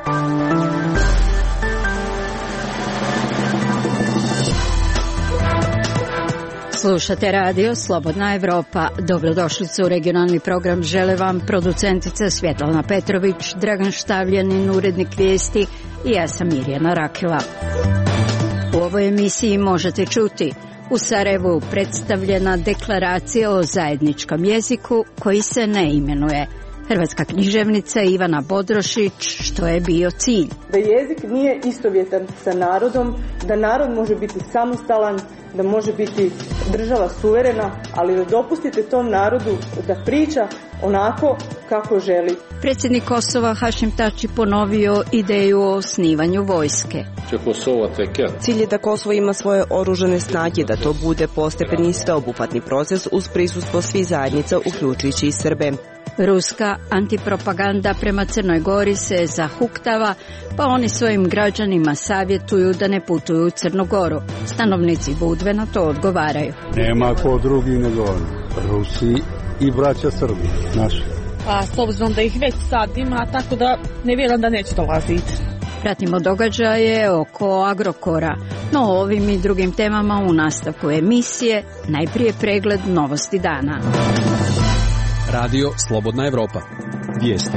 Slušate radio Slobodna Evropa. Dobrodošlicu u regionalni program. Žele vam producentica Svjetlana Petrović, Dragan Štavljanin, urednik vijesti i ja sam Mirjana Rakela. U ovoj emisiji možete čuti: u Sarajevu predstavljena deklaracija o zajedničkom jeziku koji se ne imenuje. Hrvatska književnica Ivana Bodrošić, što je bio cilj? Da jezik nije istovjetan sa narodom, da narod može biti samostalan, da može biti država suverena, ali da dopustite tom narodu da priča onako kako želi. Predsjednik Kosova Hašim Tači ponovio ideju o osnivanju vojske. Cilj je da Kosovo ima svoje oružane snage, da to bude postepeni i sveobuhvatni proces uz prisustvo svih zajednica, uključujući i Srbe. Ruska antipropaganda prema Crnoj Gori se zahuktava, pa oni svojim građanima savjetuju da ne putuju u Crnu Goru. Stanovnici Budve na to odgovaraju. Nema ko drugi nego Rusi i braća Srbi, naši. Pa s obzirom da ih već sad ima, tako da ne vjerujem da neće dolaziti. Pratimo događaje oko Agrokora, no o ovim i drugim temama u nastavku emisije. Najprije pregled novosti dana. Radio Slobodna Evropa. Vijesti.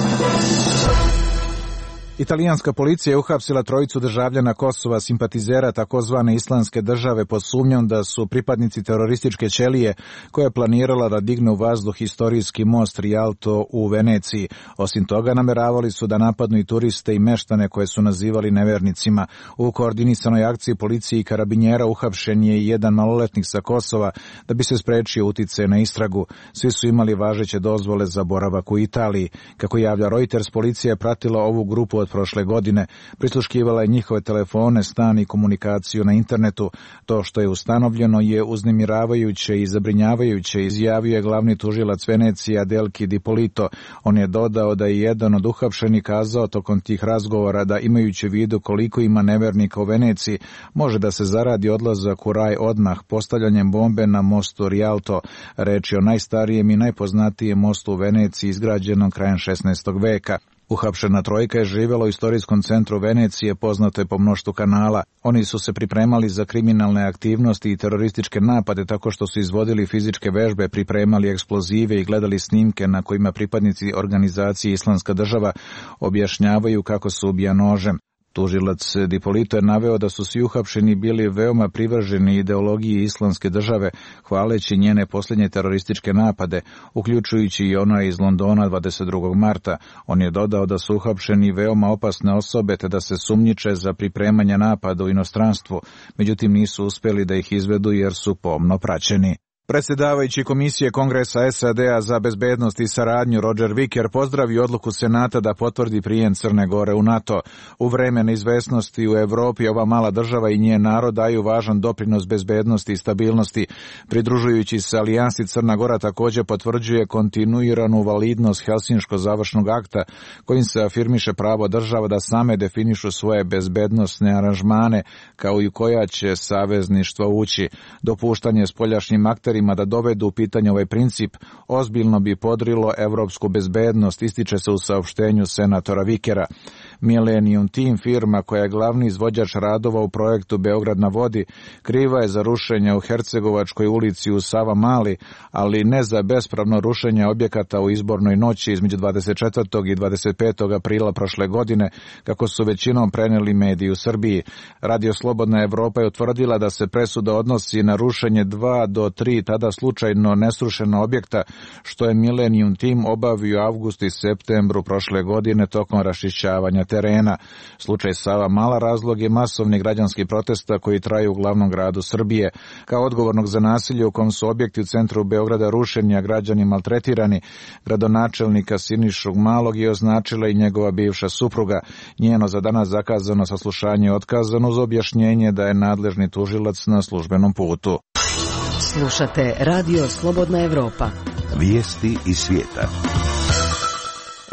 Italijanska policija je uhapsila trojicu državljana Kosova, simpatizera takozvane Islamske države, pod sumnjom da su pripadnici terorističke ćelije koja je planirala da digne u vazduh historijski most Rialto u Veneciji. Osim toga, nameravali su da napadnu i turiste i meštane koje su nazivali nevernicima. U koordinisanoj akciji policije i karabinjera uhapšen je i jedan maloletnik sa Kosova da bi se sprečio uticaj na istragu. Svi su imali važeće dozvole za boravak u Italiji. Kako javlja Reuters, policija je pratila ovu grupu od prošle godine. Prisluškivala je njihove telefone, stan i komunikaciju na internetu. To što je ustanovljeno je uznemiravajuće i zabrinjavajuće, izjavio je glavni tužilac Venecije Adelki Di Polito. On je dodao da je jedan od uhapšenih kazao tokom tih razgovora da, imajući u vidu koliko ima nevernika u Veneciji, može da se zaradi odlazak u raj odmah postavljanjem bombe na mostu Rialto. Reč je o najstarijem i najpoznatijem mostu u Veneciji izgrađenom krajem 16. veka. Uhapšena trojka je živjela u istorijskom centru Venecije, poznato je po mnoštvu kanala. Oni su se pripremali za kriminalne aktivnosti i terorističke napade tako što su izvodili fizičke vežbe, pripremali eksplozive i gledali snimke na kojima pripadnici organizacije Islamska država objašnjavaju kako se ubija nožem. Tužilac Di Polito je naveo da su svi uhapšeni bili veoma privrženi ideologiji Islamske države, hvaleći njene posljednje terorističke napade, uključujući i onaj iz Londona 22. marta. On je dodao da su uhapšeni veoma opasne osobe te da se sumnjiče za pripremanje napada u inostranstvu, međutim nisu uspjeli da ih izvedu jer su pomno praćeni. Predsjedavajući Komisije Kongresa SAD-a za bezbednost i saradnju Roger Wicker pozdravio odluku Senata da potvrdi prijem Crne Gore u NATO. U vreme neizvesnosti u Evropi ova mala država i njen narod daju važan doprinos bezbednosti i stabilnosti. Pridružujući se alijansi, Crna Gora također potvrđuje kontinuiranu validnost Helsinškog završnog akta kojim se afirmiše pravo država da same definišu svoje bezbednosne aranžmane kao i u koja će savezništva ući. Dopuštanje spoljašnjim akterima da dovedu u pitanje ovaj princip ozbiljno bi podrilo evropsku bezbednost, ističe se u saopštenju senatora Vikera. Millennium Team, firma koja je glavni izvođač radova u projektu Beograd na vodi, kriva je za rušenje u Hercegovačkoj ulici u Savamali, ali ne za bespravno rušenje objekata u izbornoj noći između 24. i 25. aprila prošle godine, kako su većinom preneli mediji u Srbiji. Radio Slobodna Evropa je utvrdila da se presuda odnosi na rušenje 2 do 3 tada slučajno nesrušena objekta, što je Millennium Team obavio avgustu i septembru prošle godine tokom raščišćavanja terena. Slučaj Savamala razlog je masovnih građanskih protesta koji traju u glavnom gradu Srbije. Kao odgovornog za nasilje u kom su objekti u centru Beograda rušeni, a građani maltretirani, gradonačelnika Sinišu Malog je označila i njegova bivša supruga. Njeno za danas zakazano saslušanje je otkazano uz objašnjenje da je nadležni tužilac na službenom putu. Slušate Radio Slobodna Evropa. Vijesti iz svijeta.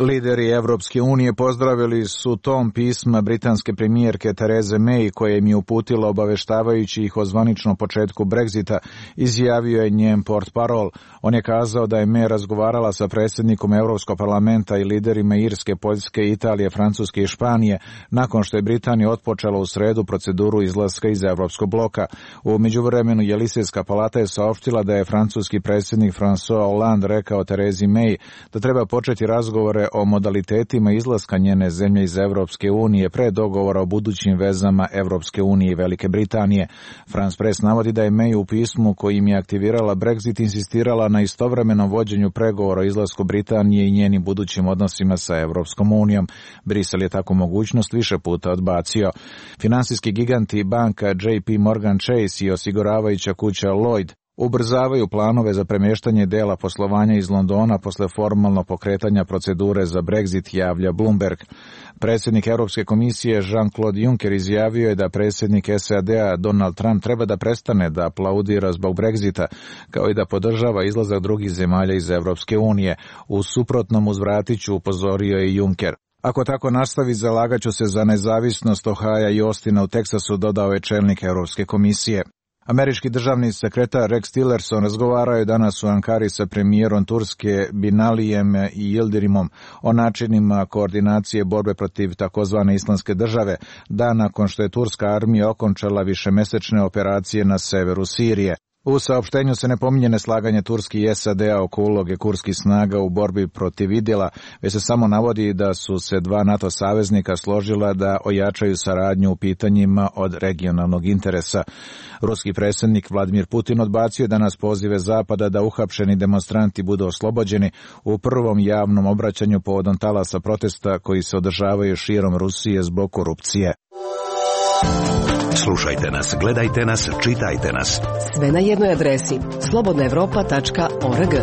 Lideri Evropske unije pozdravili su tom pisma britanske premijerke Therese May koje im je uputila obaveštavajući ih o zvaničnom početku Brexita, izjavio je njen portparol. On je kazao da je May razgovarala sa predsjednikom Europskog parlamenta i liderima Irske, Poljske, Italije, Francuske i Španije nakon što je Britanija otpočela u sredu proceduru izlaska iz Evropskog bloka. U međuvremenu Jelisejska palata je saopštila da je francuski predsjednik François Hollande rekao Theresi May da treba početi razgovore o modalitetima izlaska njene zemlje iz Evropske unije pre dogovora o budućim vezama Evropske unije i Velike Britanije. France Press navodi da je May u pismu kojim je aktivirala Brexit insistirala na istovremenom vođenju pregovora o izlasku Britanije i njenim budućim odnosima sa Evropskom unijom. Brisel je takvu mogućnost više puta odbacio. Finansijski giganti banka JP Morgan Chase i osiguravajuća kuća Lloyd ubrzavaju planove za premještanje dela poslovanja iz Londona posle formalno pokretanja procedure za Brexit, javlja Bloomberg. Predsjednik Europske komisije Jean-Claude Juncker izjavio je da predsjednik SAD-a Donald Trump treba da prestane da aplaudira zbog Brexita, kao i da podržava izlazak drugih zemalja iz Europske unije. U suprotnom uzvratit ću, upozorio je Juncker. Ako tako nastavi, zalagaću se za nezavisnost Ohaja i Austina u Teksasu, dodao je čelnik Europske komisije. Američki državni sekretar Rex Tillerson razgovarao je danas u Ankari sa premijerom Turske Binalijem i Yildirimom o načinima koordinacije borbe protiv takozvane Islamske države, dan nakon što je turska armija okončala višemesečne operacije na severu Sirije. U saopštenju se ne pominje neslaganje Turske i SAD-a oko uloge kurskih snaga u borbi protiv IDIL-a, već se samo navodi da su se dva NATO saveznika složila da ojačaju saradnju u pitanjima od regionalnog interesa. Ruski predsjednik Vladimir Putin odbacio je danas pozive Zapada da uhapšeni demonstranti budu oslobođeni u prvom javnom obraćanju povodom talasa protesta koji se održavaju širom Rusije zbog korupcije. Slušajte nas, gledajte nas, čitajte nas. Sve na jednoj adresi slobodnaevropa.org.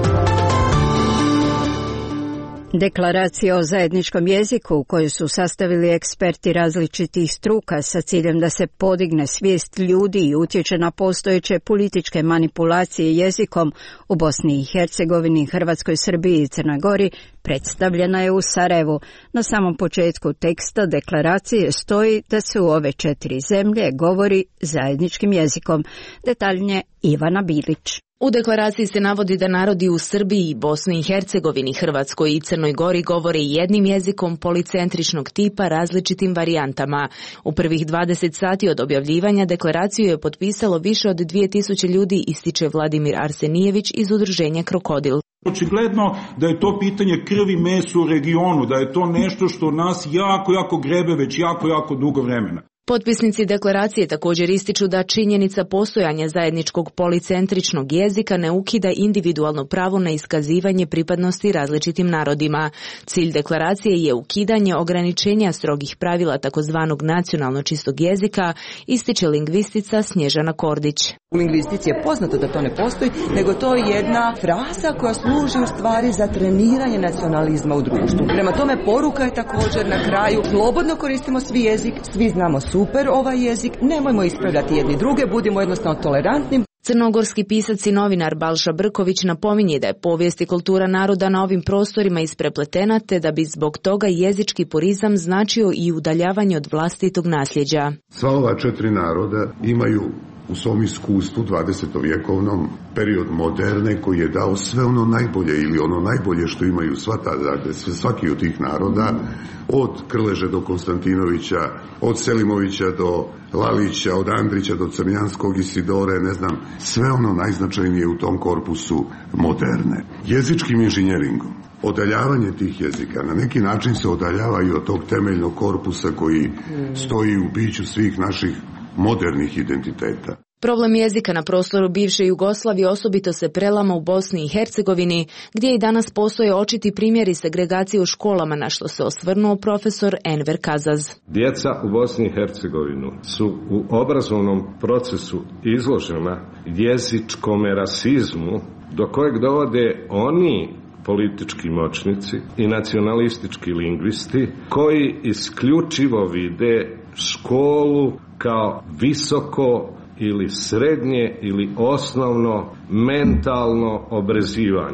Deklaracija o zajedničkom jeziku koju su sastavili eksperti različitih struka sa ciljem da se podigne svijest ljudi i utječe na postojeće političke manipulacije jezikom u Bosni i Hercegovini, Hrvatskoj, Srbiji i Crnoj Gori, predstavljena je u Sarajevu. Na samom početku teksta deklaracije stoji da se u ove 4 zemlje govori zajedničkim jezikom. Detaljnije Ivana Bilić. U deklaraciji se navodi da narodi u Srbiji, Bosni i Hercegovini, Hrvatskoj i Crnoj Gori govore jednim jezikom policentričnog tipa različitim varijantama. U prvih 20 sati od objavljivanja deklaraciju je potpisalo više od 2000 ljudi, ističe Vladimir Arsenijević iz udruženja Krokodil. Očigledno da je to pitanje krvi mesa u regionu, da je to nešto što nas jako grebe već jako dugo vremena. Potpisnici deklaracije također ističu da činjenica postojanja zajedničkog policentričnog jezika ne ukida individualno pravo na iskazivanje pripadnosti različitim narodima. Cilj deklaracije je ukidanje ograničenja strogih pravila takozvanog nacionalno čistog jezika, ističe lingvistica Snježana Kordić. U lingvistici je poznato da to ne postoji, nego to je jedna fraza koja služi u stvari za treniranje nacionalizma u društvu. Prema tome poruka je također na kraju, slobodno koristimo svi jezik, svi znamo super ovaj jezik, nemojmo ispravljati jedni druge, budimo jednostavno tolerantni. Crnogorski pisac i novinar Balša Brković napominje da je povijest i kultura naroda na ovim prostorima isprepletena, te da bi zbog toga jezički purizam značio i udaljavanje od vlastitog nasljeđa. Sva ova 4 naroda imaju u svom iskustvu 20-vjekovnom period moderne koji je dao sve ono najbolje ili ono najbolje što imaju svaki od tih naroda, od Krleže do Konstantinovića, od Selimovića do Lalića, od Andrića do Crnjanskog i Sidore, ne znam, sve ono najznačajnije u tom korpusu moderne. Jezičkim inženjeringom, odaljavanje tih jezika na neki način se odaljavaju od tog temeljnog korpusa koji stoji u biću svih naših modernih identiteta. Problem jezika na prostoru bivše Jugoslavije osobito se prelama u Bosni i Hercegovini, gdje i danas postoje očiti primjeri segregacije u školama, na što se osvrnuo profesor Enver Kazaz. Djeca u Bosni i Hercegovini su u obrazovnom procesu izložena jezičkom rasizmu, do kojeg dovode oni politički moćnici i nacionalistički lingvisti koji isključivo vide školu kao visoko ili srednje ili osnovno mentalno obrazovanje.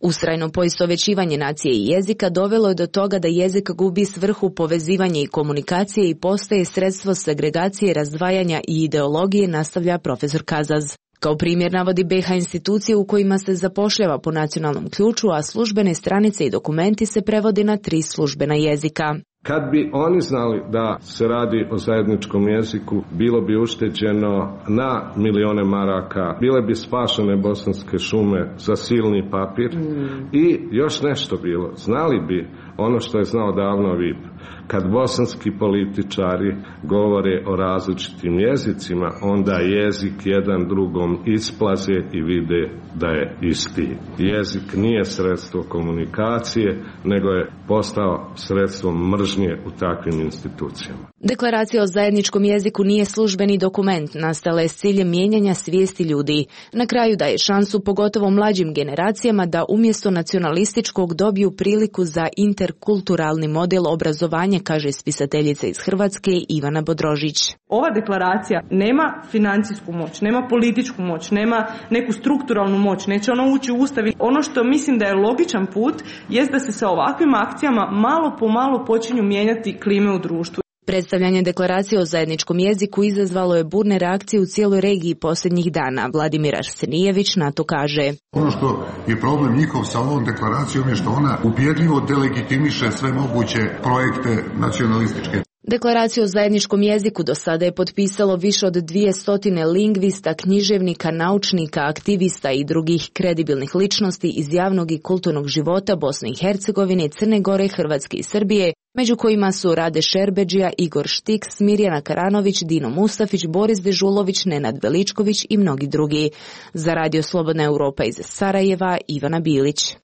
Ustrajno poistovećivanje nacije i jezika dovelo je do toga da jezik gubi svrhu povezivanja i komunikacije i postaje sredstvo segregacije, razdvajanja i ideologije, nastavlja profesor Kazaz. Kao primjer navodi BiH institucije u kojima se zapošljava po nacionalnom ključu, a službene stranice i dokumenti se prevode na 3 službena jezika. Kad bi oni znali da se radi o zajedničkom jeziku, bilo bi ušteđeno na milione maraka, bile bi spašene bosanske šume za silni papir i još nešto bilo. Znali bi ono što je znao davno VIP. Kad bosanski političari govore o različitim jezicima, onda jezik jedan drugom isplaze i vide da je isti. Jezik nije sredstvo komunikacije, nego je postao sredstvo mržnje u takvim institucijama. Deklaracija o zajedničkom jeziku nije službeni dokument, nastala je s ciljem mijenjanja svijesti ljudi. Na kraju daje šansu pogotovo mlađim generacijama da umjesto nacionalističkog dobiju priliku za interkulturalni model obrazovanja, kaže spisateljica iz Hrvatske Ivana Bodrožić. Ova deklaracija nema financijsku moć, nema političku moć, nema neku strukturalnu moć, neće ona ući u Ustav. Ono što mislim da je logičan put jest da se sa ovakvim akcijama malo po malo počinju mijenjati klime u društvu. Predstavljanje deklaracije o zajedničkom jeziku izazvalo je burne reakcije u cijeloj regiji posljednjih dana. Vladimir Arsenijević na to kaže: Ono što je problem njihov sa ovom deklaracijom je što ona ubjedljivo delegitimiše sve moguće projekte nacionalističke. Deklaraciju o zajedničkom jeziku do sada je potpisalo više od 200 lingvista, književnika, naučnika, aktivista i drugih kredibilnih ličnosti iz javnog i kulturnog života Bosne i Hercegovine, Crne Gore, Hrvatske i Srbije, među kojima su Rade Šerbedžija, Igor Štiks, Mirjana Karanović, Dino Mustafić, Boris Dežulović, Nenad Veličković i mnogi drugi. Za Radio Slobodna Europa iz Sarajeva, Ivana Bilić.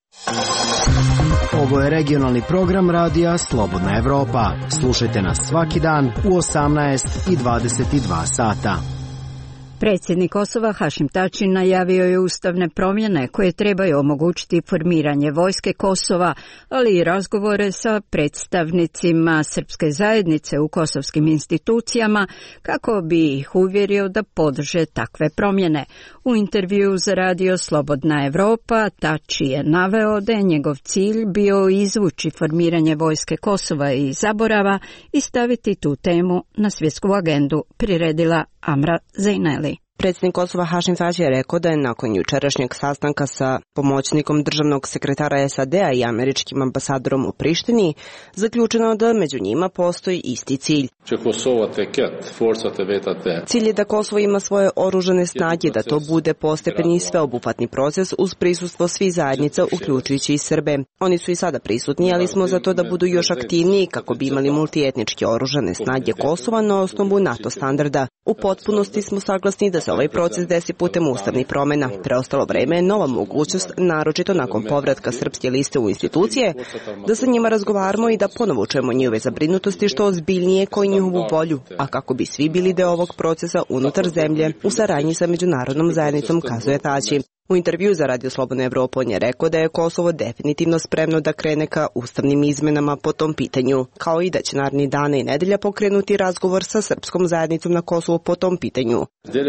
Ovo je regionalni program radija Slobodna Evropa. Slušajte nas svaki dan u 18 i 22 sata. Predsjednik Kosova Hašim Tači najavio je ustavne promjene koje trebaju omogućiti formiranje vojske Kosova, ali i razgovore sa predstavnicima srpske zajednice u kosovskim institucijama kako bi ih uvjerio da podrže takve promjene. U intervju za Radio Slobodna Evropa Tači je naveo da je njegov cilj bio izvući formiranje vojske Kosova iz zaborava i staviti tu temu na svjetsku agendu, priredila Amra Zejneli. Predsjednik Kosova Hašim Tači je rekao da je nakon jučerašnjeg sastanka sa pomoćnikom državnog sekretara SAD-a i američkim ambasadorom u Prištini zaključeno da među njima postoji isti cilj. Cilj je da Kosovo ima svoje oružane snage, da to bude postepeni i sveobuhvatni proces uz prisustvo svih zajednica, uključujući i Srbe. Oni su i sada prisutni, ali smo za to da budu još aktivniji kako bi imali multietničke oružane snage Kosova na osnovu NATO standarda. U potpunosti smo saglasni da se ovaj proces desi putem ustavnih promjena. Preostalo vreme je nova mogućnost, naročito nakon povratka srpske liste u institucije, da sa njima razgovaramo i da ponovo čujemo njihove zabrinutosti što ozbiljnije kao i njihovu volju, a kako bi svi bili deo ovog procesa unutar zemlje u saradnji sa međunarodnom zajednicom, kazuje Tači. U intervju za Radio Slobodna Evropa on je rekao da je Kosovo definitivno spremno da krene ka ustavnim izmenama po tom pitanju, kao i da će naredni dana i nedelja pokrenuti razgovor sa srpskom zajednicom na Kosovu po tom pitanju.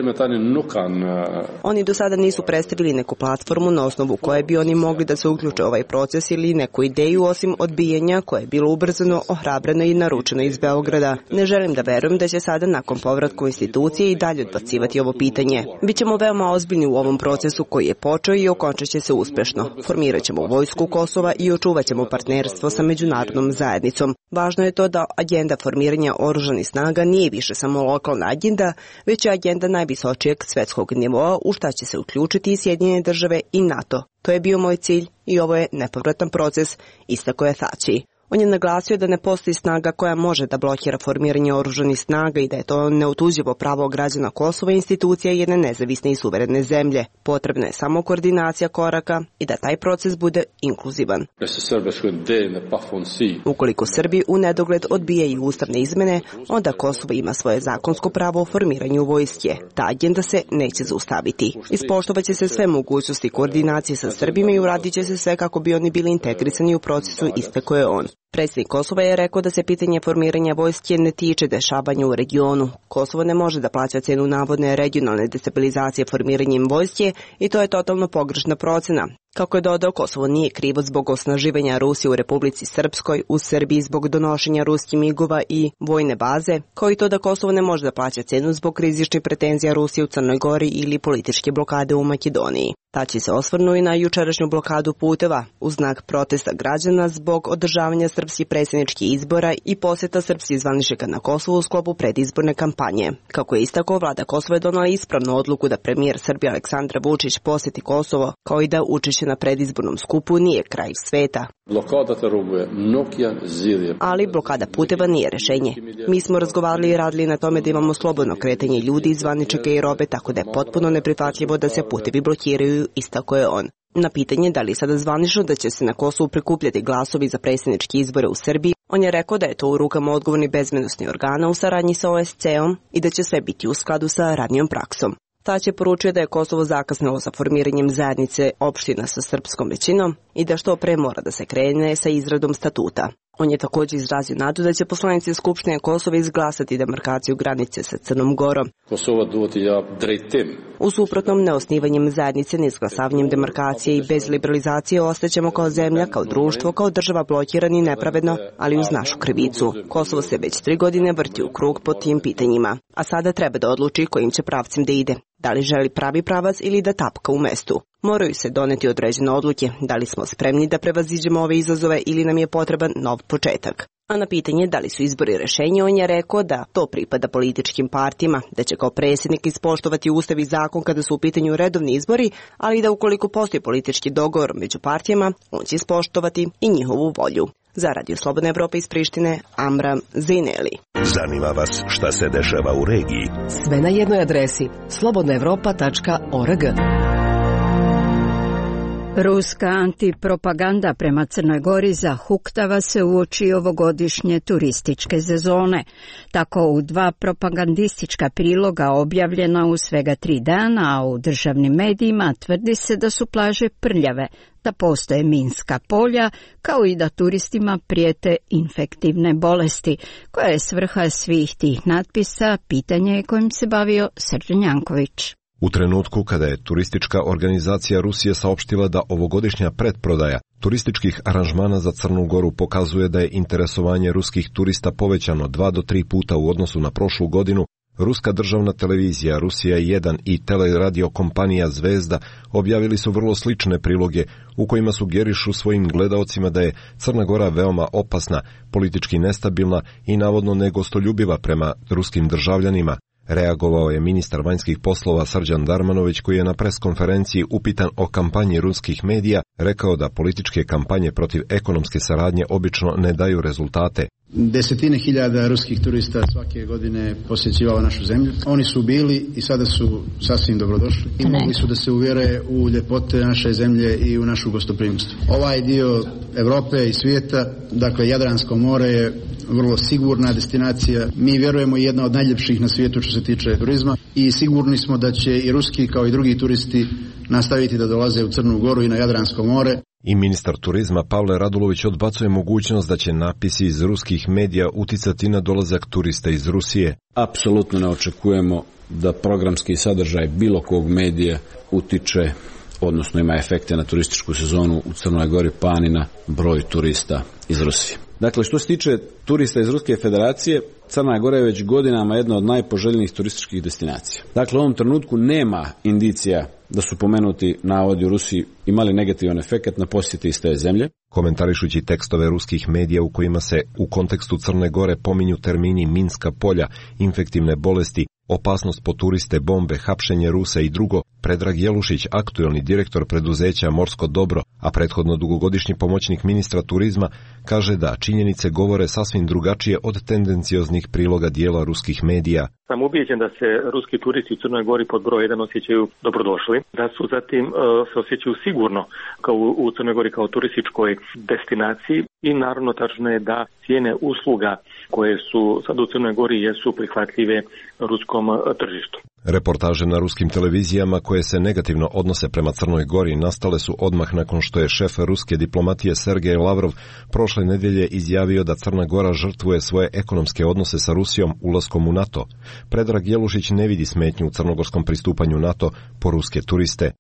Oni do sada nisu predstavili neku platformu na osnovu koje bi oni mogli da se uključe u ovaj proces ili neku ideju osim odbijanja koje je bilo ubrzano, ohrabreno i naručeno iz Beograda. Ne želim da verujem da će sada nakon povratka u institucije i dalje odbacivati ovo pitanje. Bićemo veoma ozbiljni u ovom procesu koji je počeo i okončat će se uspešno. Formirat ćemo vojsku Kosova i očuvat ćemo partnerstvo sa međunarodnom zajednicom. Važno je to da agenda formiranja oružanih snaga nije više samo lokalna agenda, već je agenda najvisočijeg svetskog nivoa u šta će se uključiti i Sjedinjene države i NATO. To je bio moj cilj i ovo je nepovratan proces, istakao je Tači. On je naglasio da ne postoji snaga koja može da blokira formiranje oružanih snaga i da je to neotuđivo pravo građana Kosova i institucija jedne nezavisne i suverene zemlje. Potrebna je samo koordinacija koraka i da taj proces bude inkluzivan. Ukoliko Srbi u nedogled odbijaju ustavne izmene, onda Kosovo ima svoje zakonsko pravo o formiranju vojske. Ta agenda se neće zaustaviti. Ispoštovaće se sve mogućnosti koordinacije sa Srbima i uradit će se sve kako bi oni bili integrisani u procesu, istakao je on. Predsjednik Kosova je rekao da se pitanje formiranja vojske ne tiče dešavanja u regionu. Kosovo ne može da plaća cenu navodne regionalne destabilizacije formiranjem vojske i to je totalno pogrešna procena. Kako je dodao, Kosovo nije krivo zbog osnaživanja Rusije u Republici Srpskoj, u Srbiji zbog donošenja ruskih migova i vojne baze, kao i to da Kosovo ne može da plaća cenu zbog rizičnih pretenzija Rusije u Crnoj Gori ili političke blokade u Makedoniji. Tači se osvrnuo i na jučerašnju blokadu puteva u znak protesta građana zbog održavanja srpskih predsjedničkih izbora i posjeta srpskih zvaničnika na Kosovu u sklopu predizborne kampanje. Kako je istakao, vlada Kosova je donela ispravnu odluku da premijer Srbije Aleksandar Vučić posjeti Kosovo, kao i da učešće na predizbornom skupu nije kraj sveta. Ali blokada puteva nije rešenje. Mi smo razgovarali i radili na tome da imamo slobodno kretanje ljudi, zvaničnika i robe, tako da je potpuno neprihvatljivo da se putevi blokiraju, istako je on. Na pitanje da li je sada zvanično da će se na Kosovu prikupljati glasovi za predsjedničke izbore u Srbiji, on je rekao da je to u rukama odgovornih bezbednosnih organa u saradnji sa OSCE-om i da će sve biti u skladu sa ranijom praksom. Tać je poručio da je Kosovo zakasnilo sa formiranjem zajednice opština sa srpskom većinom i da što pre mora da se krene sa izradom statuta. On je također izrazio nadu da će poslanici Skupštine Kosova izglasati demarkaciju granice sa Crnom Gorom. U suprotnom, neosnivanjem zajednice, neizglasavanjem demarkacije i bez liberalizacije ostaćemo kao zemlja, kao društvo, kao država blokirani i nepravedno, ali uz našu krivicu. Kosovo se već 3 godine vrti u krug po tim pitanjima, a sada treba da odluči kojim će pravcem da ide. Da li želi pravi pravac ili da tapka u mestu. Moraju se doneti određene odluke, da li smo spremni da prevaziđemo ove izazove ili nam je potreban nov početak. A na pitanje da li su izbori rešenje, on je rekao da to pripada političkim partijama, da će kao predsjednik ispoštovati ustav i zakon kada su u pitanju redovni izbori, ali da ukoliko postoji politički dogovor među partijama, on će ispoštovati i njihovu volju. Za Radio Slobodna Evropa iz Prištine, Amram Zineli. Zanima vas šta se dešava u regiji? Sve na jednoj adresi slobodnaevropa.org. Ruska antipropaganda prema Crnoj Gori zahuktava se uoči ovogodišnje turističke sezone. Tako u 2 propagandistička priloga objavljena u svega 3 dana, a u državnim medijima tvrdi se da su plaže prljave, da postoje minska polja, kao i da turistima prijete infektivne bolesti. Koja je svrha svih tih natpisa, pitanje je kojim se bavio Srđan Janković. U trenutku kada je turistička organizacija Rusije saopštila da ovogodišnja pretprodaja turističkih aranžmana za Crnu Goru pokazuje da je interesovanje ruskih turista povećano 2 do 3 puta u odnosu na prošlu godinu, ruska državna televizija Rusija 1 i teleradio kompanija Zvezda objavili su vrlo slične priloge u kojima sugerišu svojim gledaocima da je Crna Gora veoma opasna, politički nestabilna i navodno negostoljubiva prema ruskim državljanima. Reagovao je ministar vanjskih poslova Srđan Darmanović, koji je na preskonferenciji upitan o kampanji ruskih medija rekao da političke kampanje protiv ekonomske saradnje obično ne daju rezultate. Desetine hiljada ruskih turista svake godine posjećivalo našu zemlju. Oni su bili i sada su sasvim dobrodošli i mogli su da se uvjere u ljepote naše zemlje i u našu gostoprimnost. Ovaj dio Evrope i svijeta, dakle Jadransko more, je vrlo sigurna destinacija. Mi vjerujemo jedna od najljepših na svijetu što se tiče turizma i sigurni smo da će i ruski kao i drugi turisti nastaviti da dolaze u Crnu Goru i na Jadransko more. I ministar turizma Pavle Radulović odbacuje mogućnost da će napisi iz ruskih medija uticati na dolazak turista iz Rusije. Apsolutno ne očekujemo da programski sadržaj bilo kog medija utiče, odnosno ima efekte na turističku sezonu u Crnoj Gori, pa ni na broj turista iz Rusije. Dakle, što se tiče turista iz Ruske federacije, Crna Gora je već godinama jedna od najpoželjnijih turističkih destinacija. Dakle, u ovom trenutku nema indicija da su pomenuti navodi u Rusiji imali negativan efekt na posjete iz te zemlje. Komentarišući tekstove ruskih medija u kojima se u kontekstu Crne Gore pominju termini minska polja, infektivne bolesti, opasnost po turiste, bombe, hapšenje Rusa i drugo, Predrag Jelušić, aktuelni direktor preduzeća Morsko dobro, a prethodno dugogodišnji pomoćnik ministra turizma, kaže da činjenice govore sasvim drugačije od tendencioznih priloga dijela ruskih medija. Sam ubijeđen da se ruski turisti u Crnoj Gori pod broj 1 osjećaju dobrodošli, da su zatim se osjećaju sigurno kao u Crnoj Gori kao turističkoj destinaciji i naravno tačno je da cijene usluga koje su sad u Crnoj Gori jesu prihvatljive ruskom tržištu. Reportaže na ruskim televizijama koje se negativno odnose prema Crnoj Gori nastale su odmah nakon što je šef ruske diplomatije Sergej Lavrov prošle nedjelje izjavio da Crna Gora žrtvuje svoje ekonomske odnose sa Rusijom ulaskom u NATO. Predrag Jelušić ne vidi smetnju u crnogorskom pristupanju NATO po ruske turiste.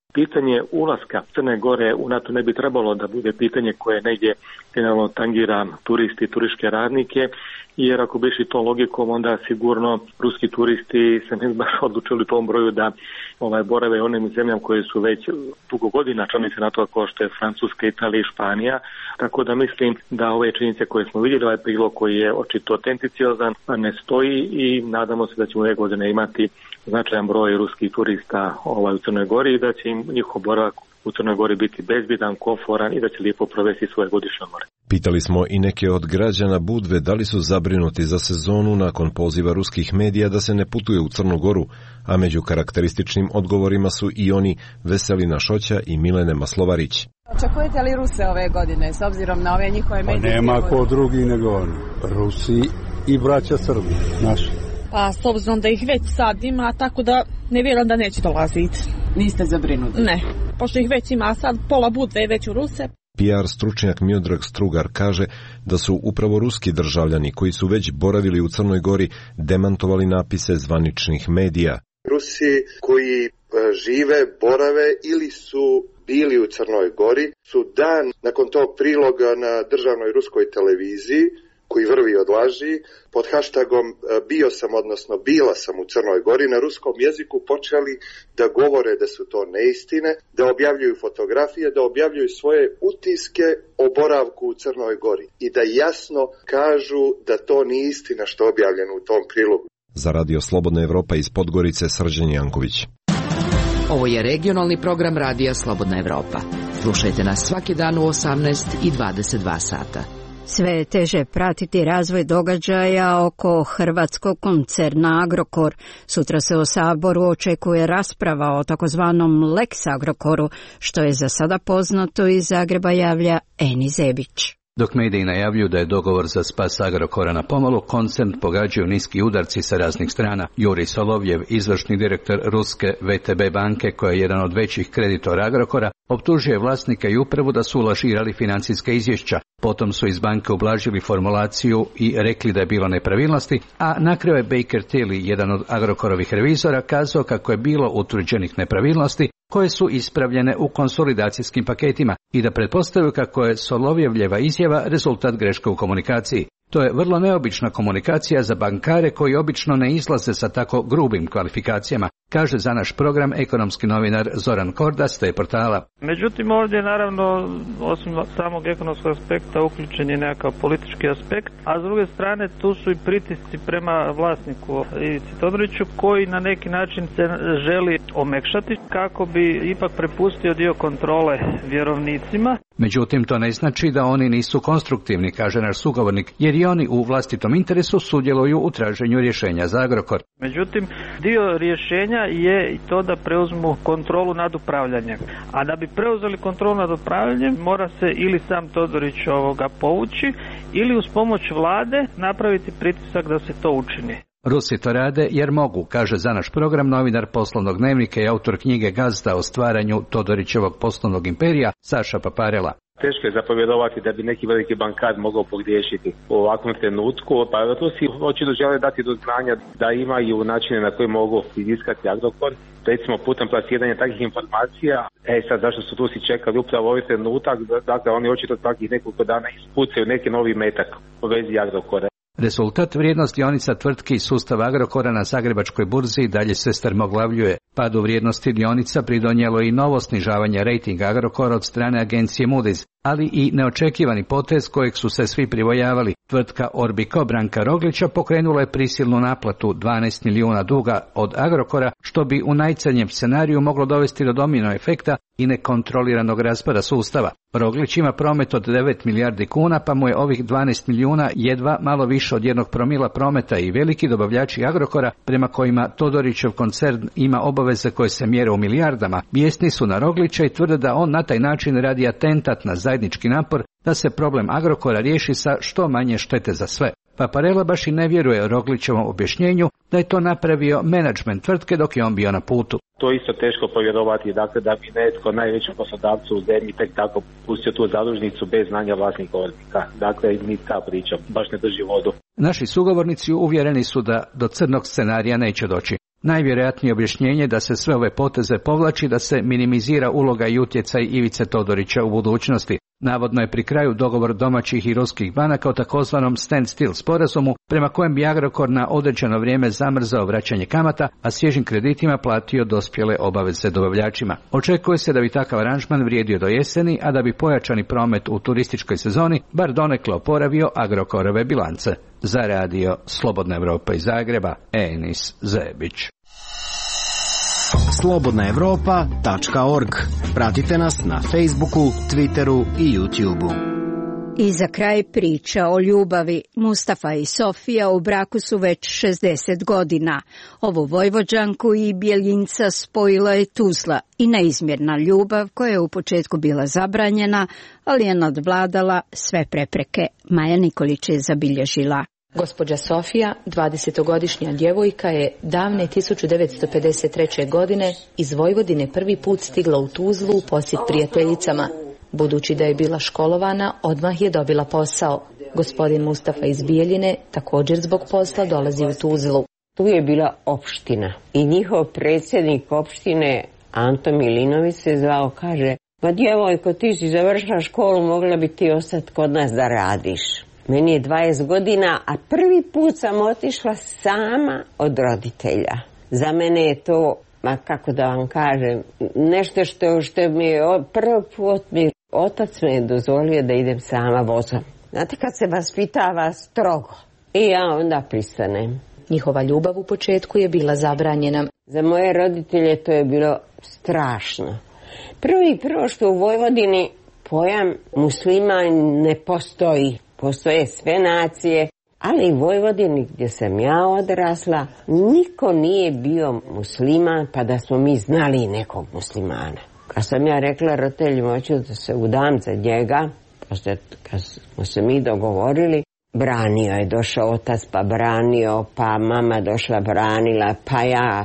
Pitanje ulaska Crne Gore u NATO ne bi trebalo da bude pitanje koje negdje generalno tangira turisti i turističke radnike, jer ako bi išli tom logikom, onda sigurno ruski turisti se ne bi baš odlučili u tom broju da borave onim zemljama koje su već dugo godina članice NATO kao što je Francuska, Italija i Španija. Tako da mislim da ove činjenice koje smo vidjeli, ovaj prilog koji je očito autenticiozan, ne stoji i nadamo se da ćemo ove godine imati značajan broj ruskih turista u Crnoj Gori i da će im njihov boravak u Crnoj Gori biti bezbidan, komforan i da će lijepo provesti svoje godišnje odmore. Pitali smo i neke od građana Budve da li su zabrinuti za sezonu nakon poziva ruskih medija da se ne putuje u Crnu Goru, a među karakterističnim odgovorima su i oni Veselina Šoća i Milene Maslovarić. Očekujete li Ruse ove godine s obzirom na ove njihove medije? Pa nema ko drugi nego oni. Rusi i braća Srbi, naši. Pa s obzirom da ih već sad ima, tako da ne vjerujem da neće dolaziti. Niste zabrinuti? Ne, pošto ih već ima sad, pola Budve je već u Ruse. PR stručnjak Miodrag Strugar kaže da su upravo ruski državljani koji su već boravili u Crnoj Gori demantovali napise zvaničnih medija. Rusi koji žive, borave ili su bili u Crnoj Gori su dan nakon tog priloga na državnoj ruskoj televiziji koji vrvi od laži, pod hashtagom bio sam, odnosno bila sam u Crnoj Gori, na ruskom jeziku počeli da govore da su to neistine, da objavljuju fotografije, da objavljuju svoje utiske o boravku u Crnoj Gori i da jasno kažu da to nije istina što je objavljeno u tom prilogu. Za Radio Slobodna Evropa iz Podgorice, Srđan Janković. Ovo je regionalni program Radija Slobodna Evropa. Slušajte nas svaki dan u 18 i 22 sata. Sve je teže pratiti razvoj događaja oko hrvatskog koncerna Agrokor. Sutra se u Saboru očekuje rasprava o takozvanom Lex Agrokoru, što je za sada poznato, iz Zagreba javlja Eni Zebić. Dok mediji najavljuju da je dogovor za spas Agrokora na pomolu, koncern pogađaju niski udarci sa raznih strana. Jurij Solovjev, izvršni direktor ruske VTB banke, koja je jedan od većih kreditora Agrokora, optužuje vlasnika i upravu da su lažirali financijska izvješća. Potom su iz banke ublažili formulaciju i rekli da je bilo nepravilnosti, a na kraju je Baker Tilly, jedan od Agrokorovih revizora, kazao kako je bilo utvrđenih nepravilnosti koje su ispravljene u konsolidacijskim paketima i da pretpostavljaju kako je Solovjevljeva izjava rezultat greške u komunikaciji. To je vrlo neobična komunikacija za bankare koji obično ne izlaze sa tako grubim kvalifikacijama, kaže za naš program ekonomski novinar Zoran Kordas te portala. Međutim, ovdje naravno, osim samog ekonomskog aspekta, uključen je nekakav politički aspekt, a s druge strane tu su i pritisci prema vlasniku Ivici Todoriću, koji na neki način se želi omekšati kako bi ipak prepustio dio kontrole vjerovnicima. Međutim, to ne znači da oni nisu konstruktivni, kaže naš sugovornik, jer i oni u vlastitom interesu sudjeluju u traženju rješenja za Agrokor. Međutim, dio rješenja je i to da preuzmu kontrolu nad upravljanjem. A da bi preuzeli kontrolu nad upravljanjem, mora se ili sam Todorić povući, ili uz pomoć vlade napraviti pritisak da se to učini. Rusi to rade jer mogu, kaže za naš program novinar Poslovnog dnevnika i autor knjige Gazda o stvaranju Todorićevog poslovnog imperija Saša Paparela. Teško je zapovjedovati da bi neki veliki bankar mogao pogriješiti u ovakvom trenutku, pa to si očito žele dati do znanja da imaju načine na koje mogu iskati Agrokor, recimo putem plasiranja takvih informacija. Sad zašto su tu si čekali upravo ovaj trenutak, dakle oni očito takvih nekoliko dana ispucaju neki novi metak u vezi Agrokora. Rezultat, vrijednost dionica tvrtki i sustava Agrokora na Zagrebačkoj burzi dalje se strmoglavljuje. Padu vrijednosti dionica pridonijelo i novo snižavanje rejtinga Agrokora od strane agencije Moody's, ali i neočekivani potez kojeg su se svi privojavali. Tvrtka Orbico Branka Roglića pokrenula je prisilnu naplatu 12 milijuna duga od Agrokora, što bi u najcrnjem scenariju moglo dovesti do domino efekta i nekontroliranog raspada sustava. Roglić ima promet od 9 milijardi kuna, pa mu je ovih 12 milijuna jedva malo više od 1 promila prometa i veliki dobavljači Agrokora, prema kojima Todorićev koncern ima obaveze koje se mjere u milijardama, bijesni su na Roglića i tvrde da on na taj način radi atentat na zajednički napor da se problem Agrokora riješi sa što manje štete za sve. Paparela baš i ne vjeruje Roglićevom objašnjenju da je to napravio menadžment tvrtke dok je on bio na putu. To je isto teško povjerovati, dakle da bi netko najvećem poslodavcu u zemlji tek tako pustio tu zadužnicu bez znanja vlasnika Orbika. Dakle, ni ta priča baš ne drži vodu. Naši sugovornici uvjereni su da do crnog scenarija neće doći. Najvjerojatnije objašnjenje da se sve ove poteze povlači da se minimizira uloga i utjecaj Ivice Todorića u budućnosti. Navodno je pri kraju dogovor domaćih i ruskih banaka o takozvanom standstill sporazumu, prema kojem bi Agrokor na određeno vrijeme zamrzao vraćanje kamata, a svježim kreditima platio dospjele obaveze dobavljačima. Očekuje se da bi takav aranžman vrijedio do jeseni, a da bi pojačani promet u turističkoj sezoni bar donekle oporavio Agrokorove bilance. Za radio Slobodna Evropa iz Zagreba, Enis Zebić. slobodnaevropa.org. Pratite nas na Facebooku, Twitteru i YouTubeu. I za kraj priča o ljubavi. Mustafa i Sofija u braku su već 60 godina. Ovu Vojvođanku i Bjeljinca spojila je Tuzla i neizmjerna ljubav koja je u početku bila zabranjena, ali je nadvladala sve prepreke. Maja Nikolić je zabilježila. Gospođa Sofija, 20-godišnja djevojka, je davne 1953. godine iz Vojvodine prvi put stigla u Tuzlu u posjet prijateljicama. Budući da je bila školovana, odmah je dobila posao. Gospodin Mustafa iz Bijeljine također zbog posla dolazi u Tuzlu. Tu je bila opština i njihov predsjednik opštine, Anto Milinović se zvao, kaže: "Ma djevojko, ti si završila školu, mogla bi ti ostati kod nas da radiš." Meni je 20 godina, a prvi put sam otišla sama od roditelja. Za mene je to, ma kako da vam kažem, nešto što mi je prvi put otac me je dozvolio da idem sama vozom. Znate, kad se vaspitava strogo, i ja onda pristanem. Njihova ljubav u početku je bila zabranjena. Za moje roditelje to je bilo strašno. Prvo što u Vojvodini pojam musliman ne postoji. Postoje sve nacije, ali u Vojvodini gdje sam ja odrasla, niko nije bio musliman pa da smo mi znali nekog muslimana. Kad sam ja rekla roditeljima hoću da se udam za njega, kad smo se mi dogovorili, branio je, došao otac pa branio, pa mama došla branila, pa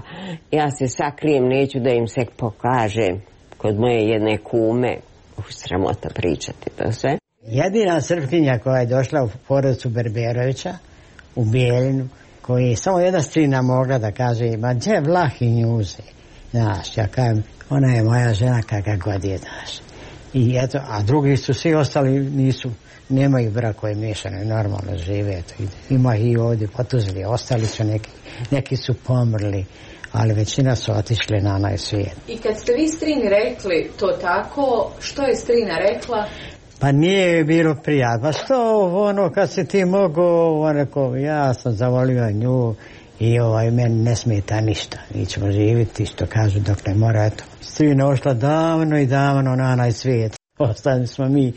ja se sakrijem, neću da im se pokažem kod moje jedne kume. Sramota pričati to sve. Jedina Srpkinja koja je došla u porodicu Berberovića u Bijeljinu, koji je samo jedna strina mogla da kaže: "Ma gdje Vlahinju uze?" Znaš, ja kažem, ona je moja žena kakva god je, znaš. I eto, a drugi su svi ostali, nemaju brakove miješane, normalno žive. Eto, ima i ovdje potuzili, ostali su neki su pomrli, ali većina su otišli na onaj svijet. I kad ste vi strini rekli to tako, što je strina rekla? Pa nije bilo prijatno. Pa što kad si ti mogao, on rekao, ja sam zavolio nju i meni ne smeta ništa. Mi ćemo živjeti, što kažu, dok ne mora, eto. Strina ošla davno i davno na onaj svijet. Ostali smo mi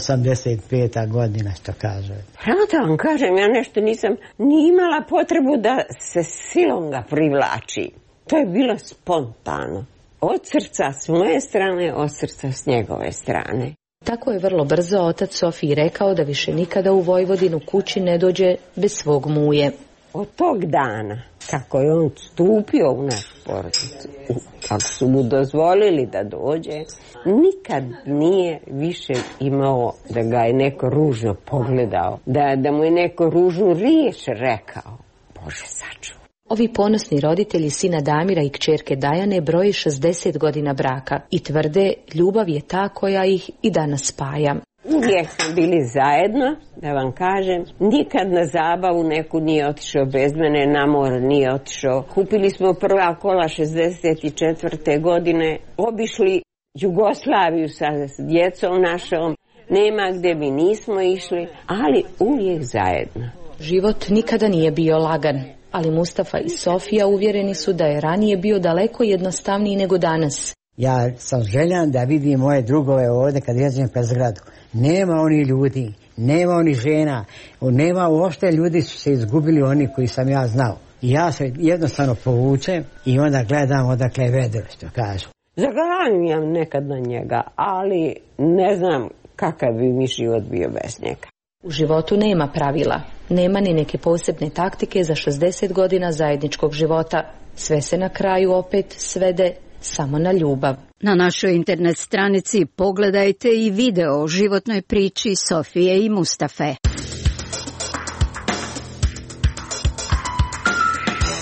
85. godina, što kažu. Pravo da vam kažem, ja nešto nisam ni imala potrebu da se silom ga privlači. To je bilo spontano. Od srca s moje strane, od srca s njegove strane. Tako je vrlo brzo otac Sofiji rekao da više nikada u Vojvodinu kući ne dođe bez svog muje. Od tog dana, kako je on stupio u našu porodicu, kako su mu dozvolili da dođe, nikad nije više imao da ga je neko ružno pogledao, da mu je neko ružnu riječ rekao. Bože sačuvaj. Ovi ponosni roditelji sina Damira i kćerke Dajane broje 60 godina braka i tvrde ljubav je ta koja ih i danas spaja. Uvijek smo bili zajedno, da vam kažem. Nikad na zabavu neku nije otišao bez mene, na more nije otišao. Kupili smo prva kola 64. godine, obišli Jugoslaviju sa djecom našom. Nema gdje mi nismo išli, ali uvijek zajedno. Život nikada nije bio lagan, ali Mustafa i Sofija uvjereni su da je ranije bio daleko jednostavniji nego danas. Ja sam željan da vidim moje drugove ovdje kad idem pred zgradu. Nema oni ljudi, nema oni žena, nema uopšte, ljudi su se izgubili, oni koji sam ja znao. I ja se jednostavno povučem i onda gledam odakle vede, što kažu. Zaglavim nekad na njega, ali ne znam kakav bi mi život bio bez njega. U životu nema pravila, nema ni neke posebne taktike za 60 godina zajedničkog života. Sve se na kraju opet svede samo na ljubav. Na našoj internet stranici pogledajte i video o životnoj priči Sofije i Mustafe.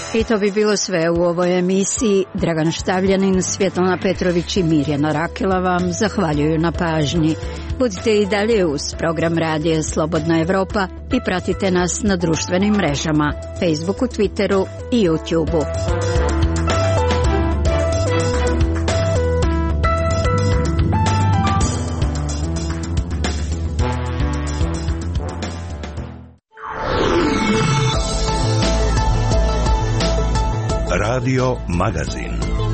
I to bi bilo sve u ovoj emisiji. Dragan Štavljanin, Svjetlana Petrović i Mirjana Rakela vam zahvaljuju na pažnji. Budite i dalje uz program Radija Slobodna Evropa i pratite nas na društvenim mrežama, Facebooku, Twitteru i YouTubeu. Radio Magazin.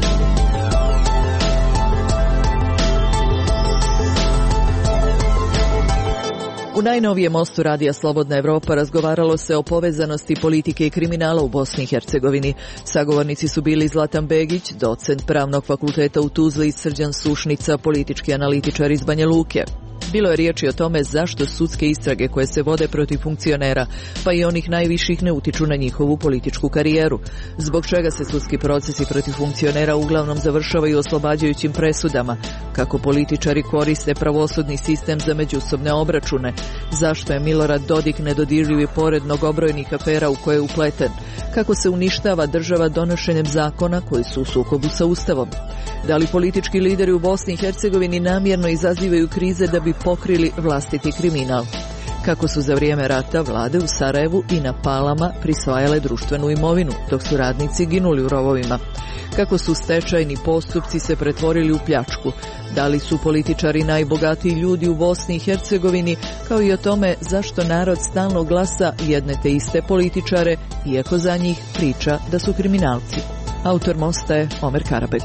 U najnovijem mostu Radija Slobodna Evropa razgovaralo se o povezanosti politike i kriminala u Bosni i Hercegovini. Sagovornici su bili Zlatan Begić, docent Pravnog fakulteta u Tuzli, i Srđan Sušnica, politički analitičar iz Banja Luke. Bilo je riječi o tome zašto sudske istrage koje se vode protiv funkcionera, pa i onih najviših, ne utiču na njihovu političku karijeru. Zbog čega se sudski procesi protiv funkcionera uglavnom završavaju oslobađajućim presudama, kako političari koriste pravosudni sistem za međusobne obračune, zašto je Milorad Dodik nedodirljiv i pored mnogobrojnih afera u koje je upleten, kako se uništava država donošenjem zakona koji su u sukobu sa Ustavom. Da li politički lideri u Bosni i Hercegovini namjerno izazivaju krize da bi pokrili vlastiti kriminal? Kako su za vrijeme rata vlade u Sarajevu i na Palama prisvajale društvenu imovinu, dok su radnici ginuli u rovovima? Kako su stečajni postupci se pretvorili u pljačku? Da li su političari najbogatiji ljudi u Bosni i Hercegovini, kao i o tome zašto narod stalno glasa jedne te iste političare, iako za njih priča da su kriminalci? Autor mosta je Omer Karabeg.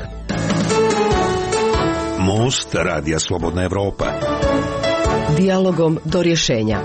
Most Radija Slobodna Evropa. Dijalogom do rješenja.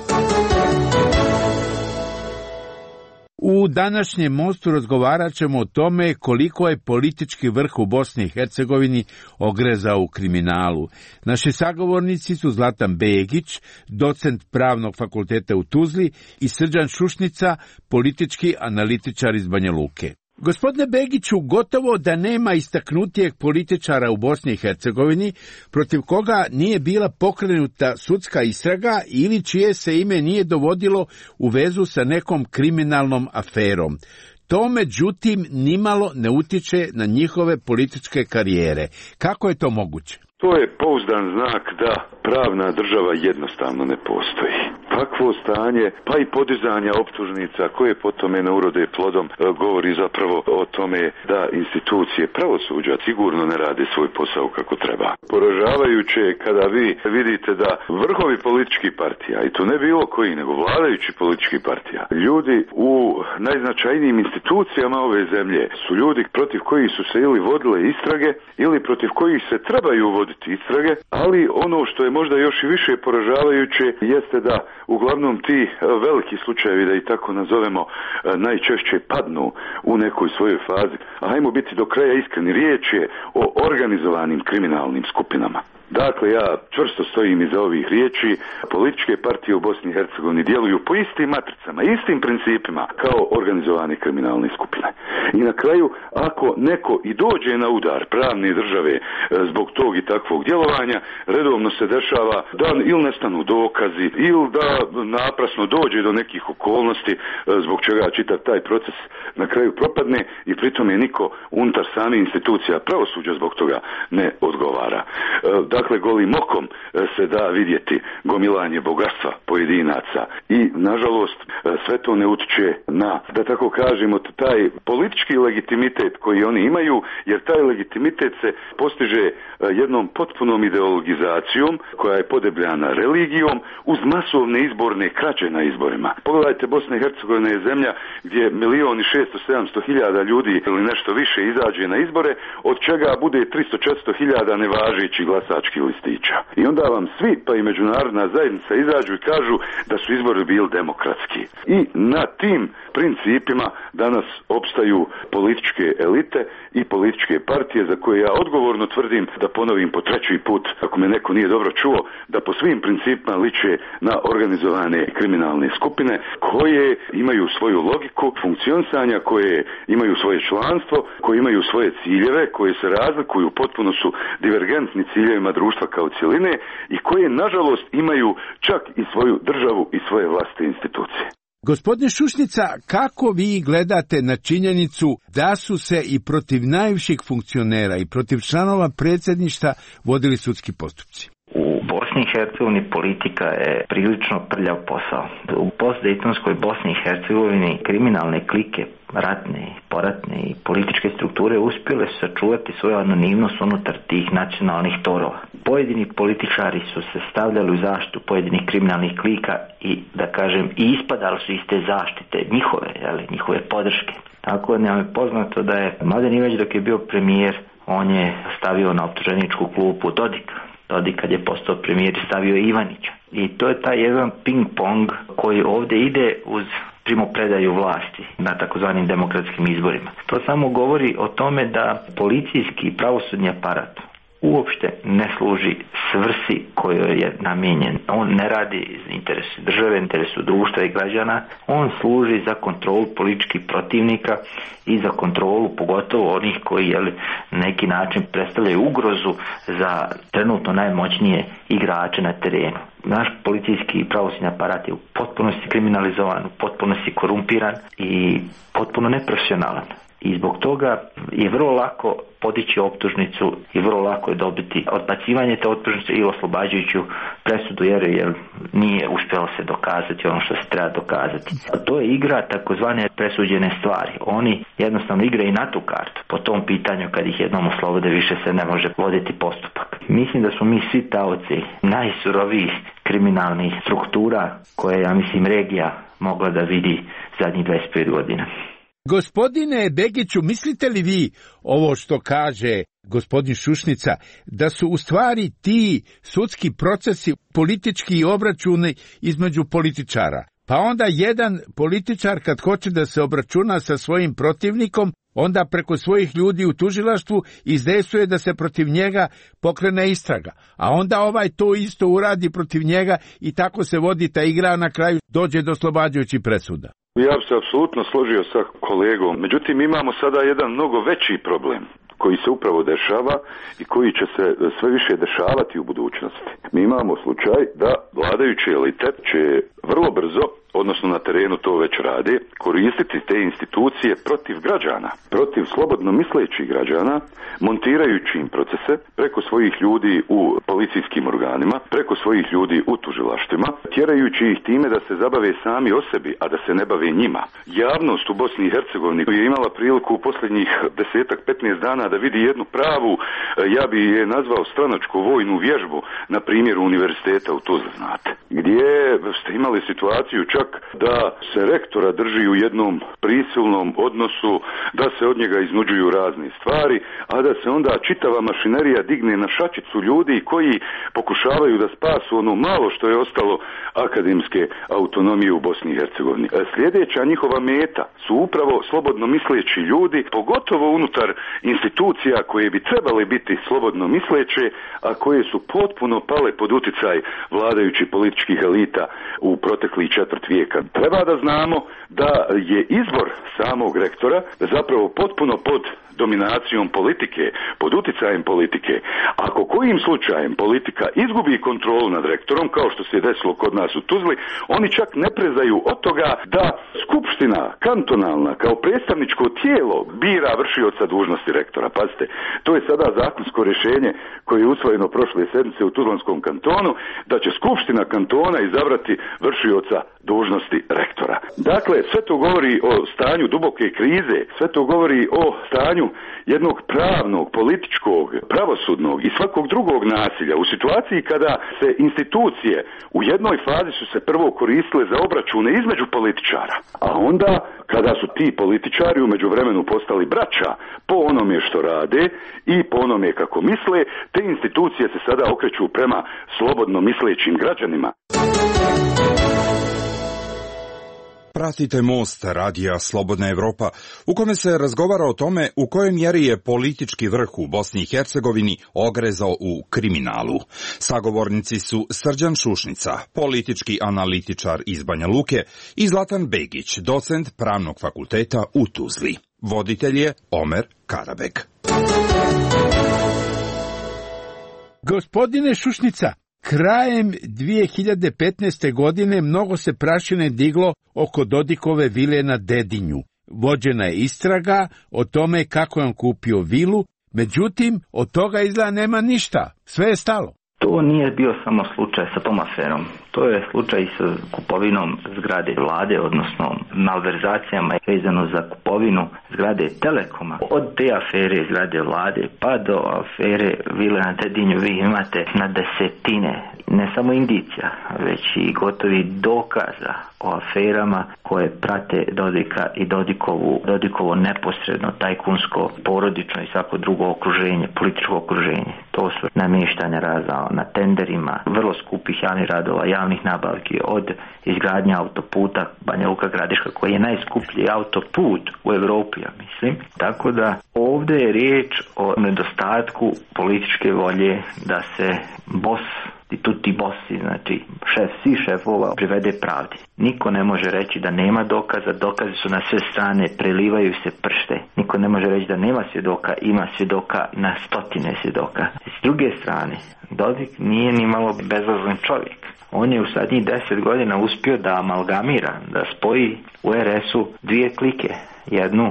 U današnjem mostu razgovarat ćemo o tome koliko je politički vrh u Bosni i Hercegovini ogrezao u kriminalu. Naši sagovornici su Zlatan Begić, docent Pravnog fakulteta u Tuzli, i Srđan Šušnica, politički analitičar iz Banja Luke. Gospodine Begiću, gotovo da nema istaknutijeg političara u Bosni i Hercegovini protiv koga nije bila pokrenuta sudska istraga ili čije se ime nije dovodilo u vezu sa nekom kriminalnom aferom. To, međutim, nimalo ne utiče na njihove političke karijere. Kako je to moguće? To je pouzdan znak da pravna država jednostavno ne postoji. Takvo stanje, pa i podizanja optužnica koje potome ne urode plodom, govori zapravo o tome da institucije pravosuđa sigurno ne rade svoj posao kako treba. Poražavajuće je kada vi vidite da vrhovi političkih partija, i to ne bilo koji, nego vladajući političkih partija, ljudi u najznačajnijim institucijama ove zemlje su ljudi protiv kojih su se ili vodile istrage ili protiv kojih se trebaju voditi istrage, ali ono što je možda još i više poražavajuće jeste da uglavnom ti veliki slučajevi, da i tako nazovemo, najčešće padnu u nekoj svojoj fazi. A hajmo biti do kraja iskreni, riječ je o organizovanim kriminalnim skupinama. Dakle, ja čvrsto stojim iza ovih riječi. Političke partije u Bosni i Hercegovini djeluju po istim matricama, istim principima kao organizovane kriminalne skupine. I na kraju, ako neko i dođe na udar pravne države zbog tog i takvog djelovanja, redovno se dešava da ili nestanu dokazi, ili da naprasno dođe do nekih okolnosti zbog čega čitav taj proces na kraju propadne i pritom je niko unutar same institucija pravosuđa zbog toga ne odgovara. Dakle, golim okom se da vidjeti gomilanje bogatstva pojedinaca i, nažalost, sve to ne utiče na, da tako kažemo, taj politički legitimitet koji oni imaju, jer taj legitimitet se postiže jednom potpunom ideologizacijom koja je podebljana religijom uz masovne izborne krađe na izborima. Pogledajte, Bosna i Hercegovina je zemlja gdje 1.600.000 ljudi ili nešto više izađe na izbore, od čega bude 300-400.000 nevažećih glasačkih listića. I onda vam svi, pa i međunarodna zajednica, izađu i kažu da su izbori bili demokratski. I na tim principima danas opstaju političke elite i političke partije za koje ja odgovorno tvrdim, da ponovim po treći put, ako me neko nije dobro čuo, da po svim principima liče na organizovane kriminalne skupine koje imaju svoju logiku funkcionisanja, koje imaju svoje članstvo, koje imaju svoje ciljeve, koje se razlikuju, potpuno su divergentni ciljevima društva kao cjeline i koje, nažalost, imaju čak i svoju državu i svoje vlastite institucije. Gospodine Šušnica, kako vi gledate na činjenicu da su se i protiv najviših funkcionera i protiv članova predsjedništva vodili sudski postupci? U Bosni i Hercegovini politika je prilično prljav posao. U postdejtonskoj Bosni i Hercegovini kriminalne klike, ratne, poratne i političke strukture uspjele su sačuvati svoju anonimnost unutar tih nacionalnih torova. Pojedini političari su se stavljali u zaštitu pojedinih kriminalnih klika i, da kažem, i ispadali su iz te zaštite njihove podrške. Tako nam je poznato da je Mladen Ivanić dok je bio premijer, on je stavio na optuženičku klupu Dodika. Dodik kad je postao premijer stavio Ivanića. I to je taj jedan ping-pong koji ovdje ide uz primopredaju vlasti na takozvanim demokratskim izborima. To samo govori o tome da policijski i pravosudni aparat uopšte ne služi svrsi kojoj je namijenjen. On ne radi iz interesu države, interesu društva i građana. On služi za kontrolu političkih protivnika i za kontrolu pogotovo onih koji na neki način predstavljaju ugrozu za trenutno najmoćnije igrače na terenu. Naš policijski i pravosudni aparat je u potpunosti kriminalizovan, u potpunosti korumpiran i potpuno neprofesionalan. I zbog toga je vrlo lako podići optužnicu i vrlo lako je dobiti odbacivanje te optužnice i oslobađajuću presudu jer nije uspjelo se dokazati ono što se treba dokazati. A to je igra takozvane presuđene stvari. Oni jednostavno igraju na tu kartu. Po tom pitanju kad ih jednom oslobode više se ne može voditi postupak. Mislim da smo mi svi taoci najsurovijih kriminalnih struktura koje, ja mislim, regija mogla da vidi zadnjih 25 godina. Gospodine Begiću, mislite li vi ovo što kaže gospodin Šušnica, da su u stvari ti sudski procesi politički obračuni između političara? Pa onda jedan političar kad hoće da se obračuna sa svojim protivnikom, onda preko svojih ljudi u tužilaštvu izdejstvuje da se protiv njega pokrene istraga. A onda ovaj to isto uradi protiv njega i tako se vodi ta igra, na kraju dođe do oslobađajućih presuda. Ja bi se apsolutno složio sa kolegom. Međutim, imamo sada jedan mnogo veći problem koji se upravo dešava i koji će se sve više dešavati u budućnosti. Mi imamo slučaj da vladajući elitet će vrlo brzo, odnosno na terenu to već rade, koristiti te institucije protiv građana, protiv slobodno mislećih građana, montirajući im procese preko svojih ljudi u policijskim organima, preko svojih ljudi u tužilaštvima, tjerajući ih time da se zabave sami o sebi, a da se ne bave njima. Javnost u Bosni i Hercegovini je imala priliku u posljednjih 10-15 dana da vidi jednu pravu, ja bi je nazvao stranačku vojnu vježbu na primjeru univerziteta u Tuzli, znate, gdje ste imali situaciju čak da se rektora drži u jednom prisilnom odnosu, da se od njega iznuđuju razne stvari, a da se onda čitava mašinerija digne na šačicu ljudi koji pokušavaju da spasu ono malo što je ostalo akademske autonomije u Bosni i Hercegovini. Sljedeća njihova meta su upravo slobodno misleći ljudi, pogotovo unutar institucija koje bi trebale biti slobodno misleće, a koje su potpuno pale pod uticaj vladajućih političkih elita u proteklih četvrt vijeka. Treba da znamo da je izbor samog rektora zapravo potpuno pod dominacijom politike, pod uticajem politike. Ako kojim slučajem politika izgubi kontrolu nad rektorom, kao što se je desilo kod nas u Tuzli, oni čak ne prezaju od toga da skupština kantonalna kao predstavničko tijelo bira vršioca dužnosti rektora. Pazite, to je sada zakonsko rješenje koje je usvojeno prošle sedmice u Tuzlanskom kantonu, da će skupština kantona izabrati vršioca dužnosti rektora. Dakle, sve to govori o stanju duboke krize, sve to govori o stanju jednog pravnog, političkog, pravosudnog i svakog drugog nasilja u situaciji kada se institucije u jednoj fazi su se prvo koristile za obračune između političara, a onda kada su ti političari u međuvremenu postali braća po onome što rade i po onome kako misle, te institucije se sada okreću prema slobodno mislećim građanima. Pratite Most radija Slobodna Evropa, u kome se razgovara o tome u kojoj mjeri je politički vrh u Bosni i Hercegovini ogrezao u kriminalu. Sagovornici su Srđan Šušnica, politički analitičar iz Banja Luke, i Zlatan Begić, docent Pravnog fakulteta u Tuzli. Voditelj je Omer Karabek. Gospodine Šušnica, Krajem 2015. godine mnogo se prašine diglo oko Dodikove vile na Dedinju. Vođena je istraga o tome kako je on kupio vilu, međutim, od toga izgleda nema ništa. Sve je stalo. To nije bio samo slučaj sa tom aferom. To je slučaj i sa kupovinom zgrade vlade, odnosno malverzacijama vezano za kupovinu zgrade Telekoma. Od te afere zgrade vlade pa do afere vile na Dedinju vi imate na desetine, ne samo indicija, već i gotovi dokaza o aferama koje prate Dodika i Dodikovo neposredno, tajkunsko, porodično i svako drugo okruženje, političko okruženje. To su namještanja razna na tenderima, vrlo skupih javnih radova, javnih nabavki, od izgradnja autoputa Banja Luka Gradiška, koji je najskuplji autoput u Europi, ja mislim. Tako da ovdje je riječ o nedostatku političke volje da se tutti bossi, znači šef svih šefova, privede pravdi. Niko ne može reći da nema dokaza, dokazi su na sve strane, prelivaju se pršte. Niko ne može reći da nema svjedoka, ima svjedoka na stotine svjedoka. S druge strane, Dodik nije ni malo bezazlen čovjek. On je u zadnjih 10 godina uspio da amalgamira, da spoji u RS-u dvije klike. Jednu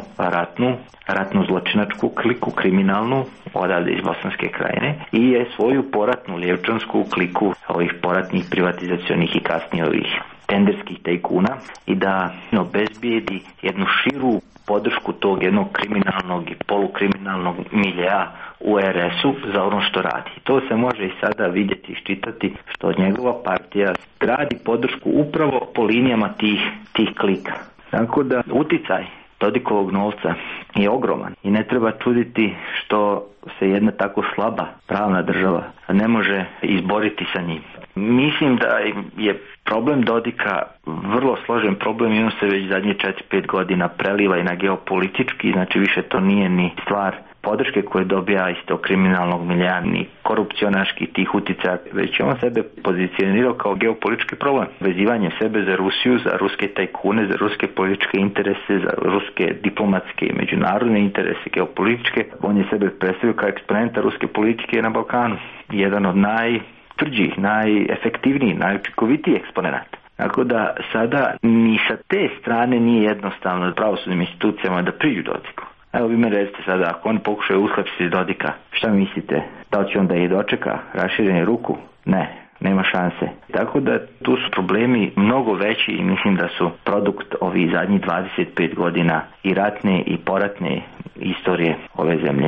ratnu zločinačku kliku, kriminalnu, odavde iz Bosanske Krajine, i je svoju poratnu lijevčansku kliku ovih poratnih privatizacionih i kasnije ovih tenderskih tajkuna, i da obezbijedi jednu širu podršku tog jednog kriminalnog i polukriminalnog miljea u RS-u za ono što radi. To se može i sada vidjeti i iščitati, što njegova partija gradi podršku upravo po linijama tih klika. Tako da uticaj Dodikovog novca je ogroman i ne treba čuditi što se jedna tako slaba pravna država ne može izboriti sa njim. Mislim da je problem Dodika vrlo složen problem i on se već zadnje 4-5 godina preliva i na geopolitički, znači više to nije ni stvar podrške koje dobija iz tog kriminalnog milija, ni korupcionaških tih uticaja, već on sebe pozicionirao kao geopolitički problem. Vezivanje sebe za Rusiju, za ruske tajkune, za ruske političke interese, za ruske diplomatske i međunarodne interese geopolitičke. On je sebe predstavio kao eksponenta ruske politike na Balkanu. Jedan od najtvrđih, najefektivnijih, najučinkovitijih eksponenata. Tako da sada ni sa te strane nije jednostavno pravosudnim institucijama da priđu Dodiku. Evo vi me recite sada, ako on pokušaju uhapsiti Dodika, šta mislite? Da li će on da ih dočeka raširene ruku? Ne, nema šanse. Tako da tu su problemi mnogo veći i mislim da su produkt ovih zadnjih 25 godina i ratne i poratne istorije ove zemlje.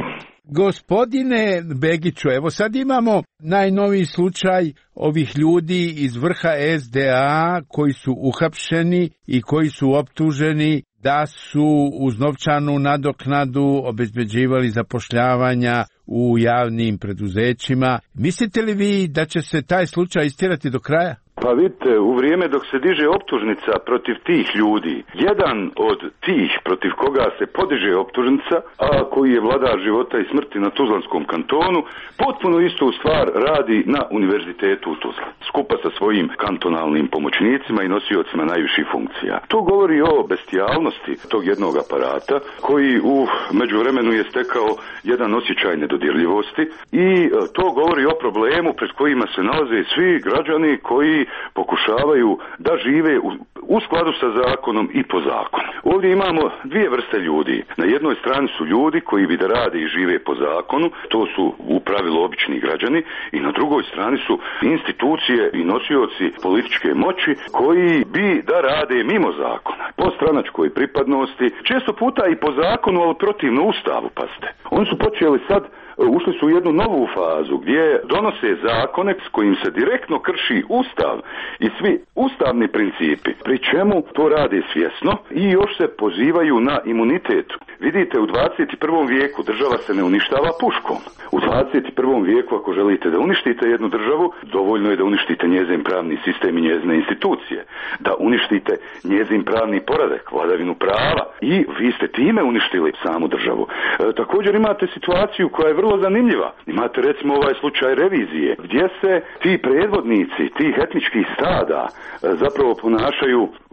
Gospodine Begiću, evo sad imamo najnoviji slučaj ovih ljudi iz vrha SDA koji su uhapšeni i koji su optuženi da su uz novčanu nadoknadu obezbeđivali zapošljavanja u javnim preduzećima. Mislite li vi da će se taj slučaj istjerati do kraja? Pa vidite, u vrijeme dok se diže optužnica protiv tih ljudi, jedan od tih protiv koga se podiže optužnica, a koji je vladar života i smrti na Tuzlanskom kantonu, potpuno istu stvar radi na Univerzitetu u Tuzli, skupa sa svojim kantonalnim pomoćnicima i nosiocima najviših funkcija. To govori o bestijalnosti tog jednog aparata, koji u međuvremenu je stekao jedan osjećaj nedodirljivosti, i to govori o problemu pred kojima se nalaze svi građani koji pokušavaju da žive u skladu sa zakonom i po zakonu. Ovdje imamo dvije vrste ljudi. Na jednoj strani su ljudi koji bi da rade i žive po zakonu, to su u pravilu obični građani, i na drugoj strani su institucije i nosioci političke moći koji bi da rade mimo zakona, po stranačkoj pripadnosti, često puta i po zakonu, ali protivno Ustavu, pazite. Oni su počeli sad, ušli su u jednu novu fazu gdje donose zakone s kojim se direktno krši Ustav i svi ustavni principi, pri čemu to rade svjesno i još se pozivaju na imunitet. Vidite, u 21. vijeku država se ne uništava puškom. U 21. vijeku, ako želite da uništite jednu državu, dovoljno je da uništite njezin pravni sistem i njezine institucije, da uništite njezin pravni poredak, vladavinu prava, i vi ste time uništili samu državu. Također imate situaciju koja je vrlo zanimljiva. Imate recimo ovaj slučaj revizije, gdje se ti predvodnici tih etničkih stada zapravo ponašaju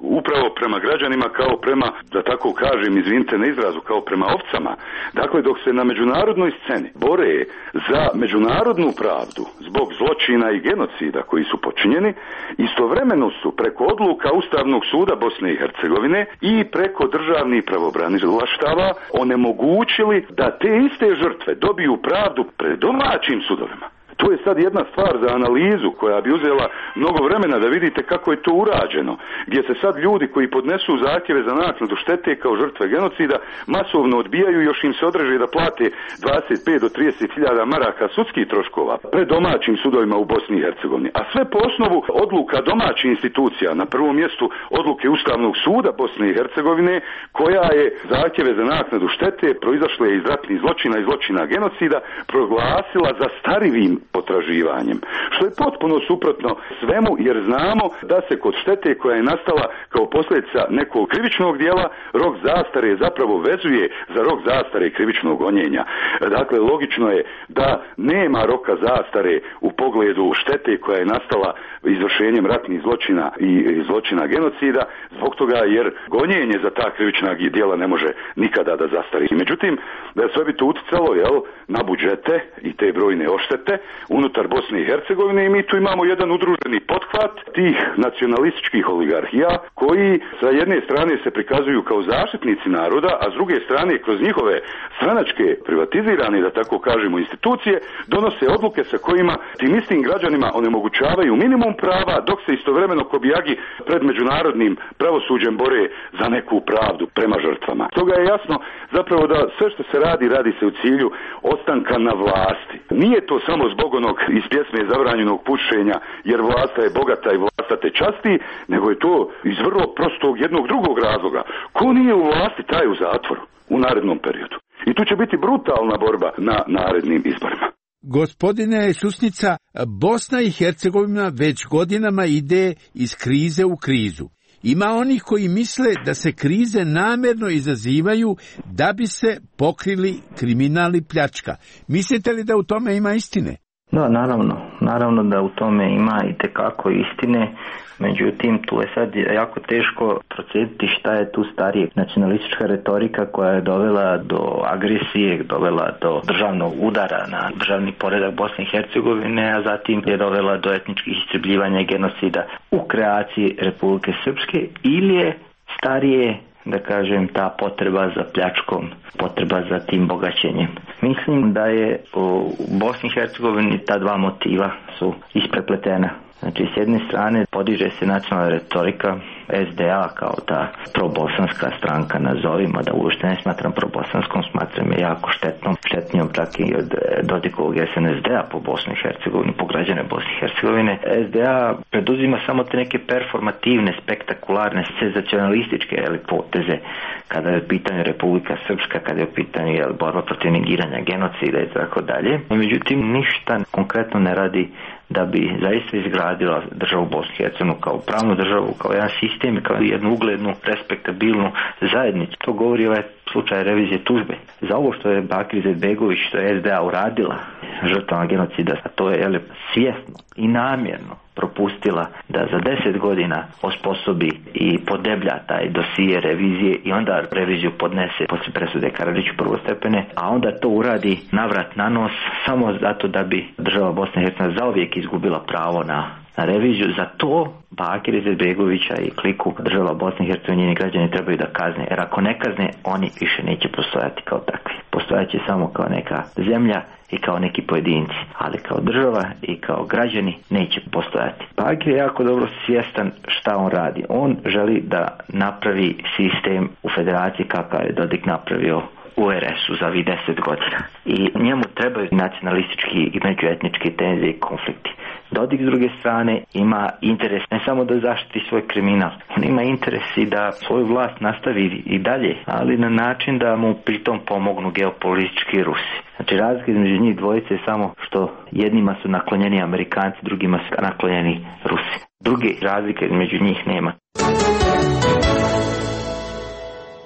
upravo prema građanima kao prema, da tako kažem, izvinite na izrazu, kao prema ovcama. Dakle, dok se na međunarodnoj sceni bore za međunarodnu pravdu zbog zločina i genocida koji su počinjeni, istovremeno su preko odluka Ustavnog suda Bosne i Hercegovine i preko državnih pravobranilaštava onemogućili da te iste žrtve dobiju pravdu pred domaćim sudovima. To je sad jedna stvar za analizu koja bi uzela mnogo vremena da vidite kako je to urađeno, gdje se sad ljudi koji podnesu zahtjeve za naknadu štete kao žrtve genocida masovno odbijaju i još im se odreže da plate 25 do 30 hiljada maraka sudskih troškova pred domaćim sudovima u Bosni i Hercegovini. A sve po osnovu odluka domaćih institucija, na prvom mjestu odluke Ustavnog suda Bosne i Hercegovine, koja je zahtjeve za naknadu štete proizašle iz ratnih zločina i zločina genocida proglasila zastarivim potraživanjem, što je potpuno suprotno svemu, jer znamo da se kod štete koja je nastala kao posljedica nekog krivičnog dijela, rok zastare zapravo vezuje za rok zastare krivičnog gonjenja. Dakle, logično je da nema roka zastare u pogledu štete koja je nastala izvršenjem ratnih zločina i zločina genocida, zbog toga jer gonjenje za ta krivična dijela ne može nikada da zastari. Međutim, da sve bi to utjecalo na budžete i te brojne odštete unutar Bosne i Hercegovine, i mi tu imamo jedan udruženi pothvat tih nacionalističkih oligarhija koji sa jedne strane se prikazuju kao zaštitnici naroda, a s druge strane kroz njihove stranačke privatizirane, da tako kažemo, institucije donose odluke sa kojima tim istim građanima onemogućavaju minimum prava, dok se istovremeno kobijagi pred međunarodnim pravosuđem bore za neku pravdu prema žrtvama. Stoga je jasno zapravo da sve što se radi se u cilju ostanka na vlasti. Nije to samo zbog onog iz pjesme zabranjenog pušenja, jer vlasta je bogata i vlasta te časti, nego je to iz vrlo prostog jednog drugog razloga. Ko nije u vlasti, taj u zatvoru u narednom periodu. I tu će biti brutalna borba na narednim izborima. Gospodine Susnica, Bosna i Hercegovina već godinama ide iz krize u krizu. Ima onih koji misle da se krize namjerno izazivaju da bi se pokrili kriminal i pljačka. Mislite li da u tome ima istine? Da, naravno da u tome ima itekako istine, međutim tu je sad jako teško procijeniti šta je tu starije. Nacionalistička retorika koja je dovela do agresije, dovela do državnog udara na državni poredak Bosne i Hercegovine, a zatim je dovela do etničkih istrebljivanja i genocida u kreaciji Republike Srpske, ili je starije, da kažem, ta potreba za pljačkom, potreba za tim bogaćenjem. Mislim da je u Bosni i Hercegovini ta dva motiva su isprepletena. Znači, s jedne strane podiže se nacionalna retorika SDA kao ta probosanska stranka, nazovimo, da uopšte ne smatram probosanskom, smatram je jako štetnijom čak i od Dodikovog SNSD-a po Bosni i Hercegovini, po građane Bosne i Hercegovine. SDA preduzima samo te neke performativne, spektakularne, senzacionalističke poteze kada je u pitanju Republika Srpska, kada je u pitanju borba protiv negiranja genocida i tako dalje. Međutim, ništa konkretno ne radi da bi zaista izgradila državu Bosne i Hercegovine kao pravnu državu, kao jedan sistem, kao jednu uglednu, respektabilnu zajednicu. To govori ovaj slučaj revizije tužbe. Za ovo što je Bakir Izetbegović, što je SDA uradila žrtvama genocida, a to je svjesno i namjerno propustila da za 10 godina osposobi i podeblja taj dosije revizije i onda reviziju podnese poslije presude Karadžiću prvostepene, a onda to uradi navrat na nos samo zato da bi država Bosne i Hercegovine zauvijek izgubila pravo na reviziju. Za to Bakir Izetbegovića i kliku država Bosne i Hercegovine i građani trebaju da kazne, jer ako ne kazne, oni više neće postojati kao takvi. Postojaće samo kao neka zemlja i kao neki pojedinci, ali kao država i kao građani neće postojati. Bakir je jako dobro svjestan šta on radi. On želi da napravi sistem u federaciji kakav je Dodik napravio u RS-u za 10 godina. I njemu trebaju nacionalistički i međuetnički tenzije i konflikti. Dodik s druge strane ima interes ne samo da zaštiti svoj kriminal, on ima interes i da svoju vlast nastavi i dalje, ali na način da mu pritom pomognu geopolitički Rusi. Znači, razlika između njih dvojice je samo što jednima su naklonjeni Amerikanci, drugima su naklonjeni Rusi. Druge razlike između njih nema.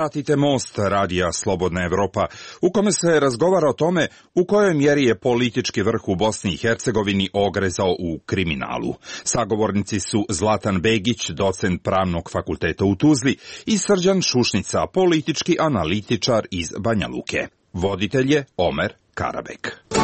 Pratite Most radija Slobodna Evropa, u kome se razgovara o tome u kojoj mjeri je politički vrh u Bosni i Hercegovini ogrezao u kriminalu. Sagovornici su Zlatan Begić, docent Pravnog fakulteta u Tuzli, i Srđan Šušnica, politički analitičar iz Banja Luke. Voditelj je Omer Karabek.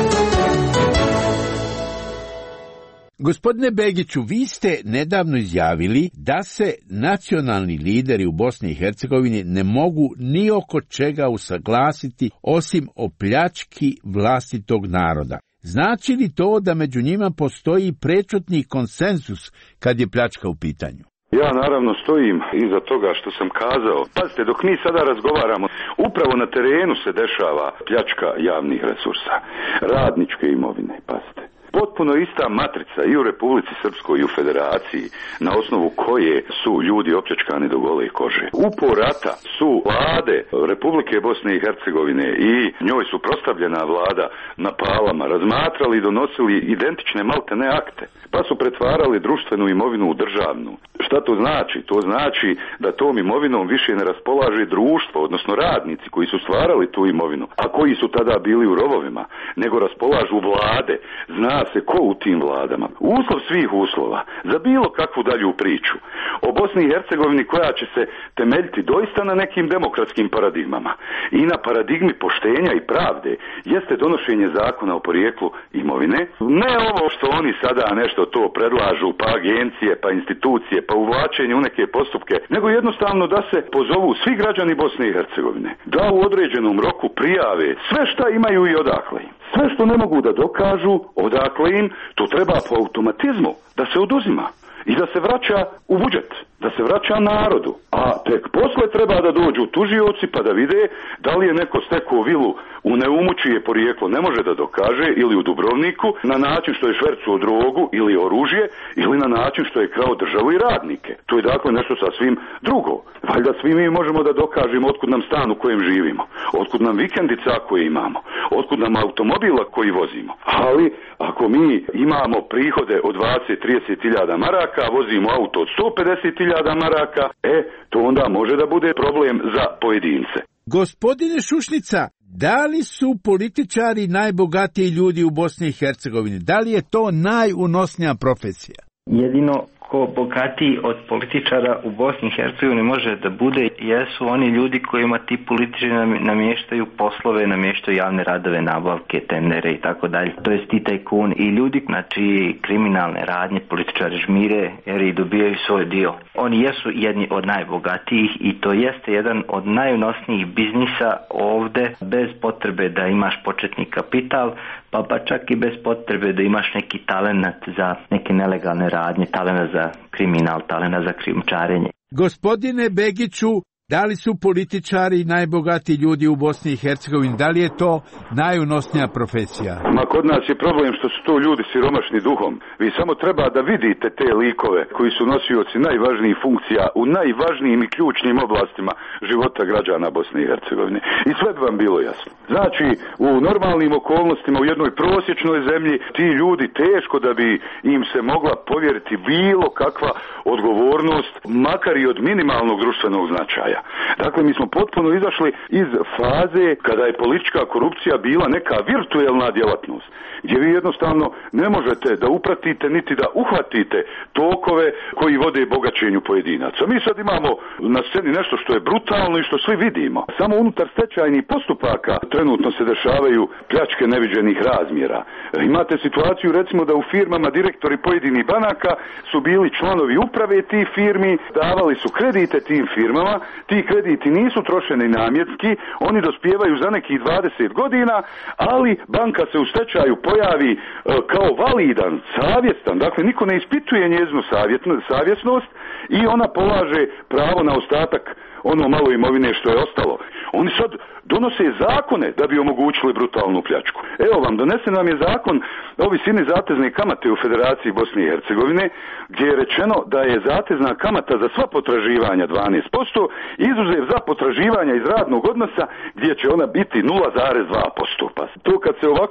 Gospodine Begiću, vi ste nedavno izjavili da se nacionalni lideri u Bosni i Hercegovini ne mogu ni oko čega usaglasiti osim o pljački vlastitog naroda. Znači li to da među njima postoji prečutni konsenzus kad je pljačka u pitanju? Ja naravno stojim iza toga što sam kazao. Pazite, dok mi sada razgovaramo, upravo na terenu se dešava pljačka javnih resursa, radničke imovine, pazite. Potpuno ista matrica i u Republici Srpskoj i u Federaciji, na osnovu koje su ljudi opljačkani do gole kože. U porata su vlade Republike Bosne i Hercegovine i njoj su prostavljena vlada na palama, razmatrali i donosili identične maltene akte, pa su pretvarali društvenu imovinu u državnu. Šta to znači? To znači da tom imovinom više ne raspolaže društvo, odnosno radnici koji su stvarali tu imovinu, a koji su tada bili u rovovima, nego raspolažu vlade. Zna se ko u tim vladama. Uslov svih uslova za bilo kakvu dalju priču o Bosni i Hercegovini koja će se temeljiti doista na nekim demokratskim paradigmama i na paradigmi poštenja i pravde jeste donošenje zakona o porijeklu imovine. Ne ovo što oni sada nešto to predlažu, pa agencije, pa institucije, pa uvlačenje u neke postupke, nego jednostavno da se pozovu svi građani Bosne i Hercegovine, da u određenom roku prijave sve šta imaju i odakle im. Sve što ne mogu da dokažu, odakle im, to treba po automatizmu da se oduzima i da se vraća u budžet, da se vraća narodu. A tek posle treba da dođu tužioci pa da vide da li je neko stekao vilu u Neumu čije porijeklo ne može da dokaže, ili u Dubrovniku, na način što je švercuo drogu ili oružje, ili na način što je krao državu i radnike. To je dakle nešto sasvim drugo. Valjda svi mi možemo da dokažemo otkud nam stan u kojem živimo, otkud nam vikendica koje imamo, otkud nam automobila koji vozimo. Ali ako mi imamo prihode od 20-30 hiljada maraka, vozimo auto od 150 hiljada maraka, to onda može da bude problem za pojedince. Gospodine Šušnica, da li su političari najbogatiji ljudi u Bosni i Hercegovini? Da li je to najunosnija profesija? Jedino ko bogatiji od političara u Bosni i Hercegovini može da bude jesu oni ljudi kojima ti političari namještaju poslove, namještaju javne radove, nabavke, tendere i tako dalje. To jest ti tajkuni i ljudi, znači kriminalne radnje, političari žmire jer i dobijaju svoj dio. Oni jesu jedni od najbogatijih i to jeste jedan od najunosnijih biznisa ovde, bez potrebe da imaš početni kapital, pa čak i bez potrebe da imaš neki talenat za neke nelegalne radnje, talenat za kriminal, talenat za krijumčarenje. Gospodine Begiću, da li su političari najbogatiji ljudi u Bosni i Hercegovini? Da li je to najunosnija profesija? Ma kod nas je problem što su to ljudi siromašni duhom. Vi samo treba da vidite te likove koji su nosioci najvažnijih funkcija u najvažnijim i ključnim oblastima života građana Bosne i Hercegovine. I sve bi vam bilo jasno. Znači, u normalnim okolnostima, u jednoj prosječnoj zemlji, ti ljudi teško da bi im se mogla povjeriti bilo kakva odgovornost, makar i od minimalnog društvenog značaja. Dakle, mi smo potpuno izašli iz faze kada je politička korupcija bila neka virtuelna djelatnost, gdje vi jednostavno ne možete da upratite niti da uhvatite tokove koji vode bogaćenju pojedinaca. Mi sad imamo na sceni nešto što je brutalno i što svi vidimo. Samo unutar stečajnih postupaka trenutno se dešavaju pljačke neviđenih razmjera. Imate situaciju recimo da u firmama direktori pojedinih banaka su bili članovi uprave tih firmi, davali su kredite tim firmama, ti krediti nisu trošeni namjenski, oni dospijevaju za nekih 20 godina, ali banka se u stečaju pojavi kao validan, savjestan, dakle niko ne ispituje njezinu savjesnost i ona polaže pravo na ostatak ono malo imovine što je ostalo. Oni sad donose zakone da bi omogućili brutalnu pljačku. Evo vam, donesen nam je zakon o visini zatezne kamate u Federaciji Bosne i Hercegovine, gdje je rečeno da je zatezna kamata za sva potraživanja 12%, izuzev za potraživanja iz radnog odnosa gdje će ona biti 0,2%. Pa to kad se ovako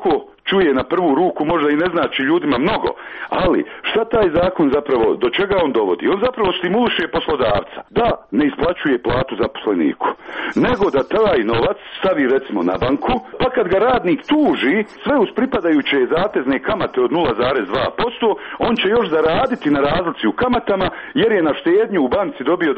čuje na prvu ruku, možda i ne znači ljudima mnogo, ali šta taj zakon zapravo, do čega on dovodi? On zapravo stimuliše poslodavca da ne isplaćuje platu zaposleniku, nego da taj novac stavi recimo na banku, pa kad ga radnik tuži, sve uz pripadajuće zatezne kamate od 0,2%, on će još zaraditi na razlici u kamatama, jer je na štednju u banci dobio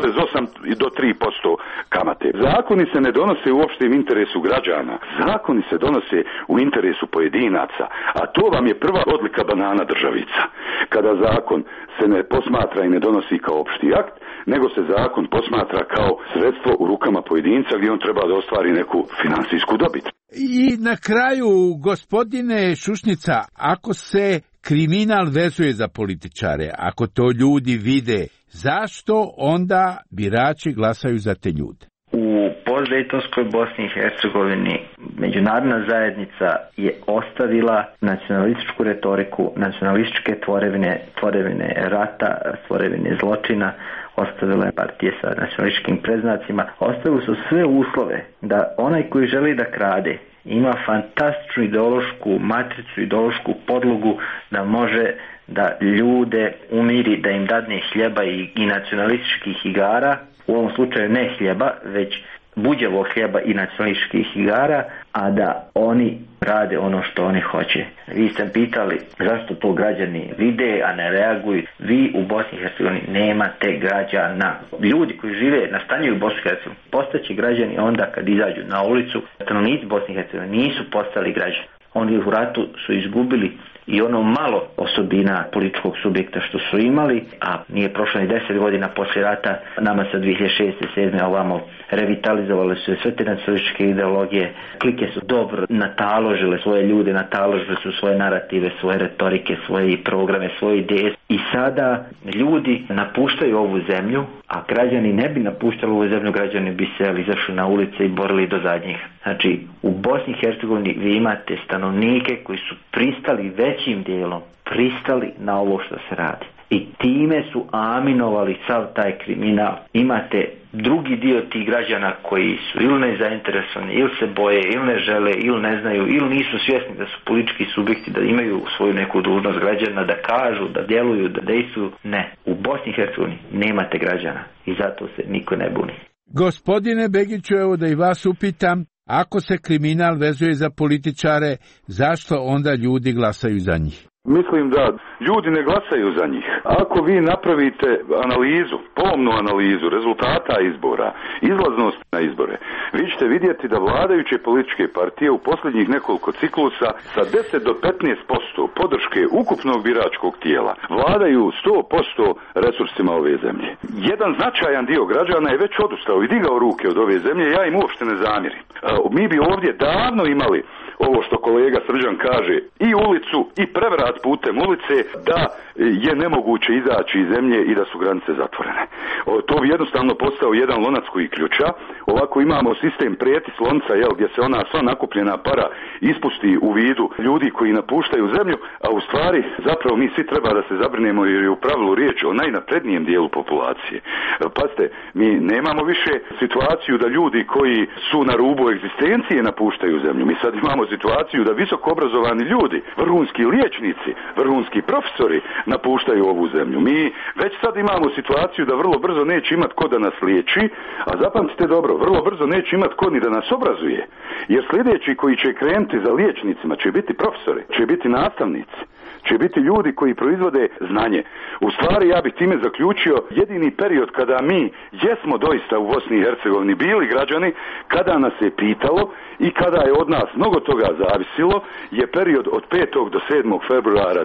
2,8 do 3% kamate. Zakoni se ne donose u opštem interesu građana, zakoni se donose u interesu pojedinaca, a to vam je prva odlika banana državica. Kada zakon se ne posmatra i ne donosi kao opšti akt, nego se zakon posmatra kao sredstvo u rukama pojedinca gdje on treba da ostvari neku finansijsku dobit. I na kraju, gospodine Šušnica, ako se kriminal vezuje za političare, ako to ljudi vide, zašto onda birači glasaju za te ljude? U postdejtonskoj Bosni i Hercegovini međunarodna zajednica je ostavila nacionalističku retoriku, nacionalističke tvorevine rata, tvorevine zločina, ostavila je partije sa nacionalističkim predznacima, ostavili su sve uslove da onaj koji želi da krade ima fantastičnu ideološku matricu, ideološku podlogu da može da ljude umiri, da im dadne hljeba i nacionalističkih igara, u ovom slučaju ne hljeba, već buđevog hljeba i nacionalističkih igara, a da oni rade ono što oni hoće. Vi ste pitali zašto to građani vide, a ne reaguju. Vi u Bosni i Hercegovini nemate građana. Ljudi koji žive, nastanjuju u Bosni i Hercegovini, postaće građani onda kad izađu na ulicu. Stanovnici Bosni i Hercegovine nisu postali građani. Oni u ratu su izgubili i ono malo osobina političkog subjekta što su imali, a nije prošlo ni 10 godina poslije rata, nama sa 2006. 2007. ovamo revitalizovali su sve te nacionalističke ideologije, klike su dobro nataložile svoje ljude, nataložile su svoje narative, svoje retorike, svoje programe, svoje ideje i sada ljudi napuštaju ovu zemlju, a građani ne bi napuštali ovu zemlju, građani bi se izašli na ulice i borili do zadnjih. Znači, u Bosni i Hercegovini vi imate stanovnike koji su pristali većim dijelom, pristali na ovo što se radi. I time su aminovali sav taj kriminal. Imate drugi dio tih građana koji su ili nezainteresovani, ili se boje, ili ne žele, ili ne znaju, ili nisu svjesni da su politički subjekti, da imaju svoju neku dužnost građana, da kažu, da djeluju, da dejstvuju. Ne. U Bosni i Hercegovini nemate građana i zato se niko ne buni. Gospodine Begiću, evo da i vas upitam, ako se kriminal vezuje za političare, zašto onda ljudi glasaju za njih? Mislim da ljudi ne glasaju za njih. Ako vi napravite analizu, pomnu analizu rezultata izbora, izlaznost na izbore, vi ćete vidjeti da vladajuće političke partije u posljednjih nekoliko ciklusa sa 10 do 15% podrške ukupnog biračkog tijela vladaju 100% resursima ove zemlje. Jedan značajan dio građana je već odustao i digao ruke od ove zemlje, ja im uopšte ne zamjerim. Mi bi ovdje davno imali ovo što kolega Srđan kaže, i ulicu i prevrat putem ulice, da je nemoguće izaći iz zemlje i da su granice zatvorene. To bi jednostavno postao jedan lonac koji ključa. Ovako imamo sistem prijeti slonca, gdje se ona sva nakupljena para ispusti u vidu ljudi koji napuštaju zemlju, a u stvari zapravo mi svi treba da se zabrinemo jer je u pravilu riječ o najnaprednijem dijelu populacije. Pazite, mi nemamo više situaciju da ljudi koji su na rubu egzistencije napuštaju zemlju. Mi sad imamo situaciju da visoko obrazovani ljudi, vrhunski liječnici, vrhunski profesori napuštaju ovu zemlju. Mi već sad imamo situaciju da vrlo brzo neće imati ko da nas liječi, a zapamtite dobro, vrlo brzo neće imati ko ni da nas obrazuje. Jer sljedeći koji će krenuti za liječnicima će biti profesori, će biti nastavnici, će biti ljudi koji proizvode znanje. U stvari ja bih time zaključio jedini period kada mi jesmo doista u Bosni i Hercegovini bili građani, kada nas je pitalo i kada je od nas mnogo toga zavisilo, je period od 5. do 7. februara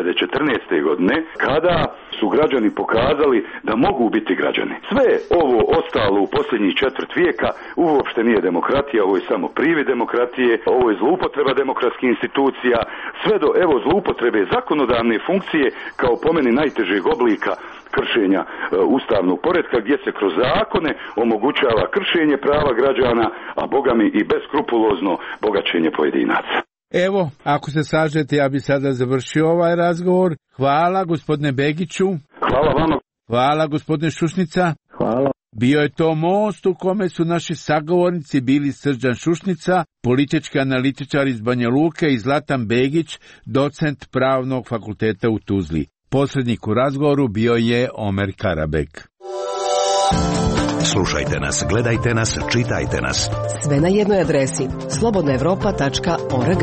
2014. godine, kada su građani pokazali da mogu biti građani. Sve ovo ostalo u posljednjih četvrt vijeka uopšte nije demokratija, ovo je samo privid demokratije, ovo je zloupotreba demokratskih institucija, sve do zloupotrebe zakonodavne funkcije kao po meni najtežeg oblika kršenja ustavnog poretka, gdje se kroz zakone omogućava kršenje prava građana, a bogami i beskrupulozno bogaćenje pojedinaca. Evo, ako se slažete, ja bi sada završio ovaj razgovor. Hvala gospodine Begiću. Hvala vama. Hvala gospodine Šušnica. Hvala. Bio je to most u kome su naši sagovornici bili Srđan Šušnica, politički analitičar iz Banja Luke, i Zlatan Begić, docent Pravnog fakulteta u Tuzli. Posrednik u razgovoru bio je Omer Karabek. Slušajte nas, gledajte nas, čitajte nas. Sve na jednoj adresi slobodnaevropa.org.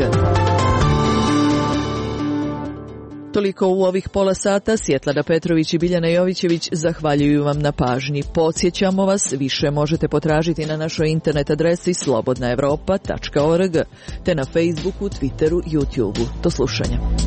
Toliko u ovih pola sata. Sjetlana Petrović i Biljana Jovićević zahvaljuju vam na pažnji. Podsjećamo vas, više možete potražiti na našoj internet adresi slobodnaevropa.org te na Facebooku, Twitteru, YouTubeu. Do slušanja.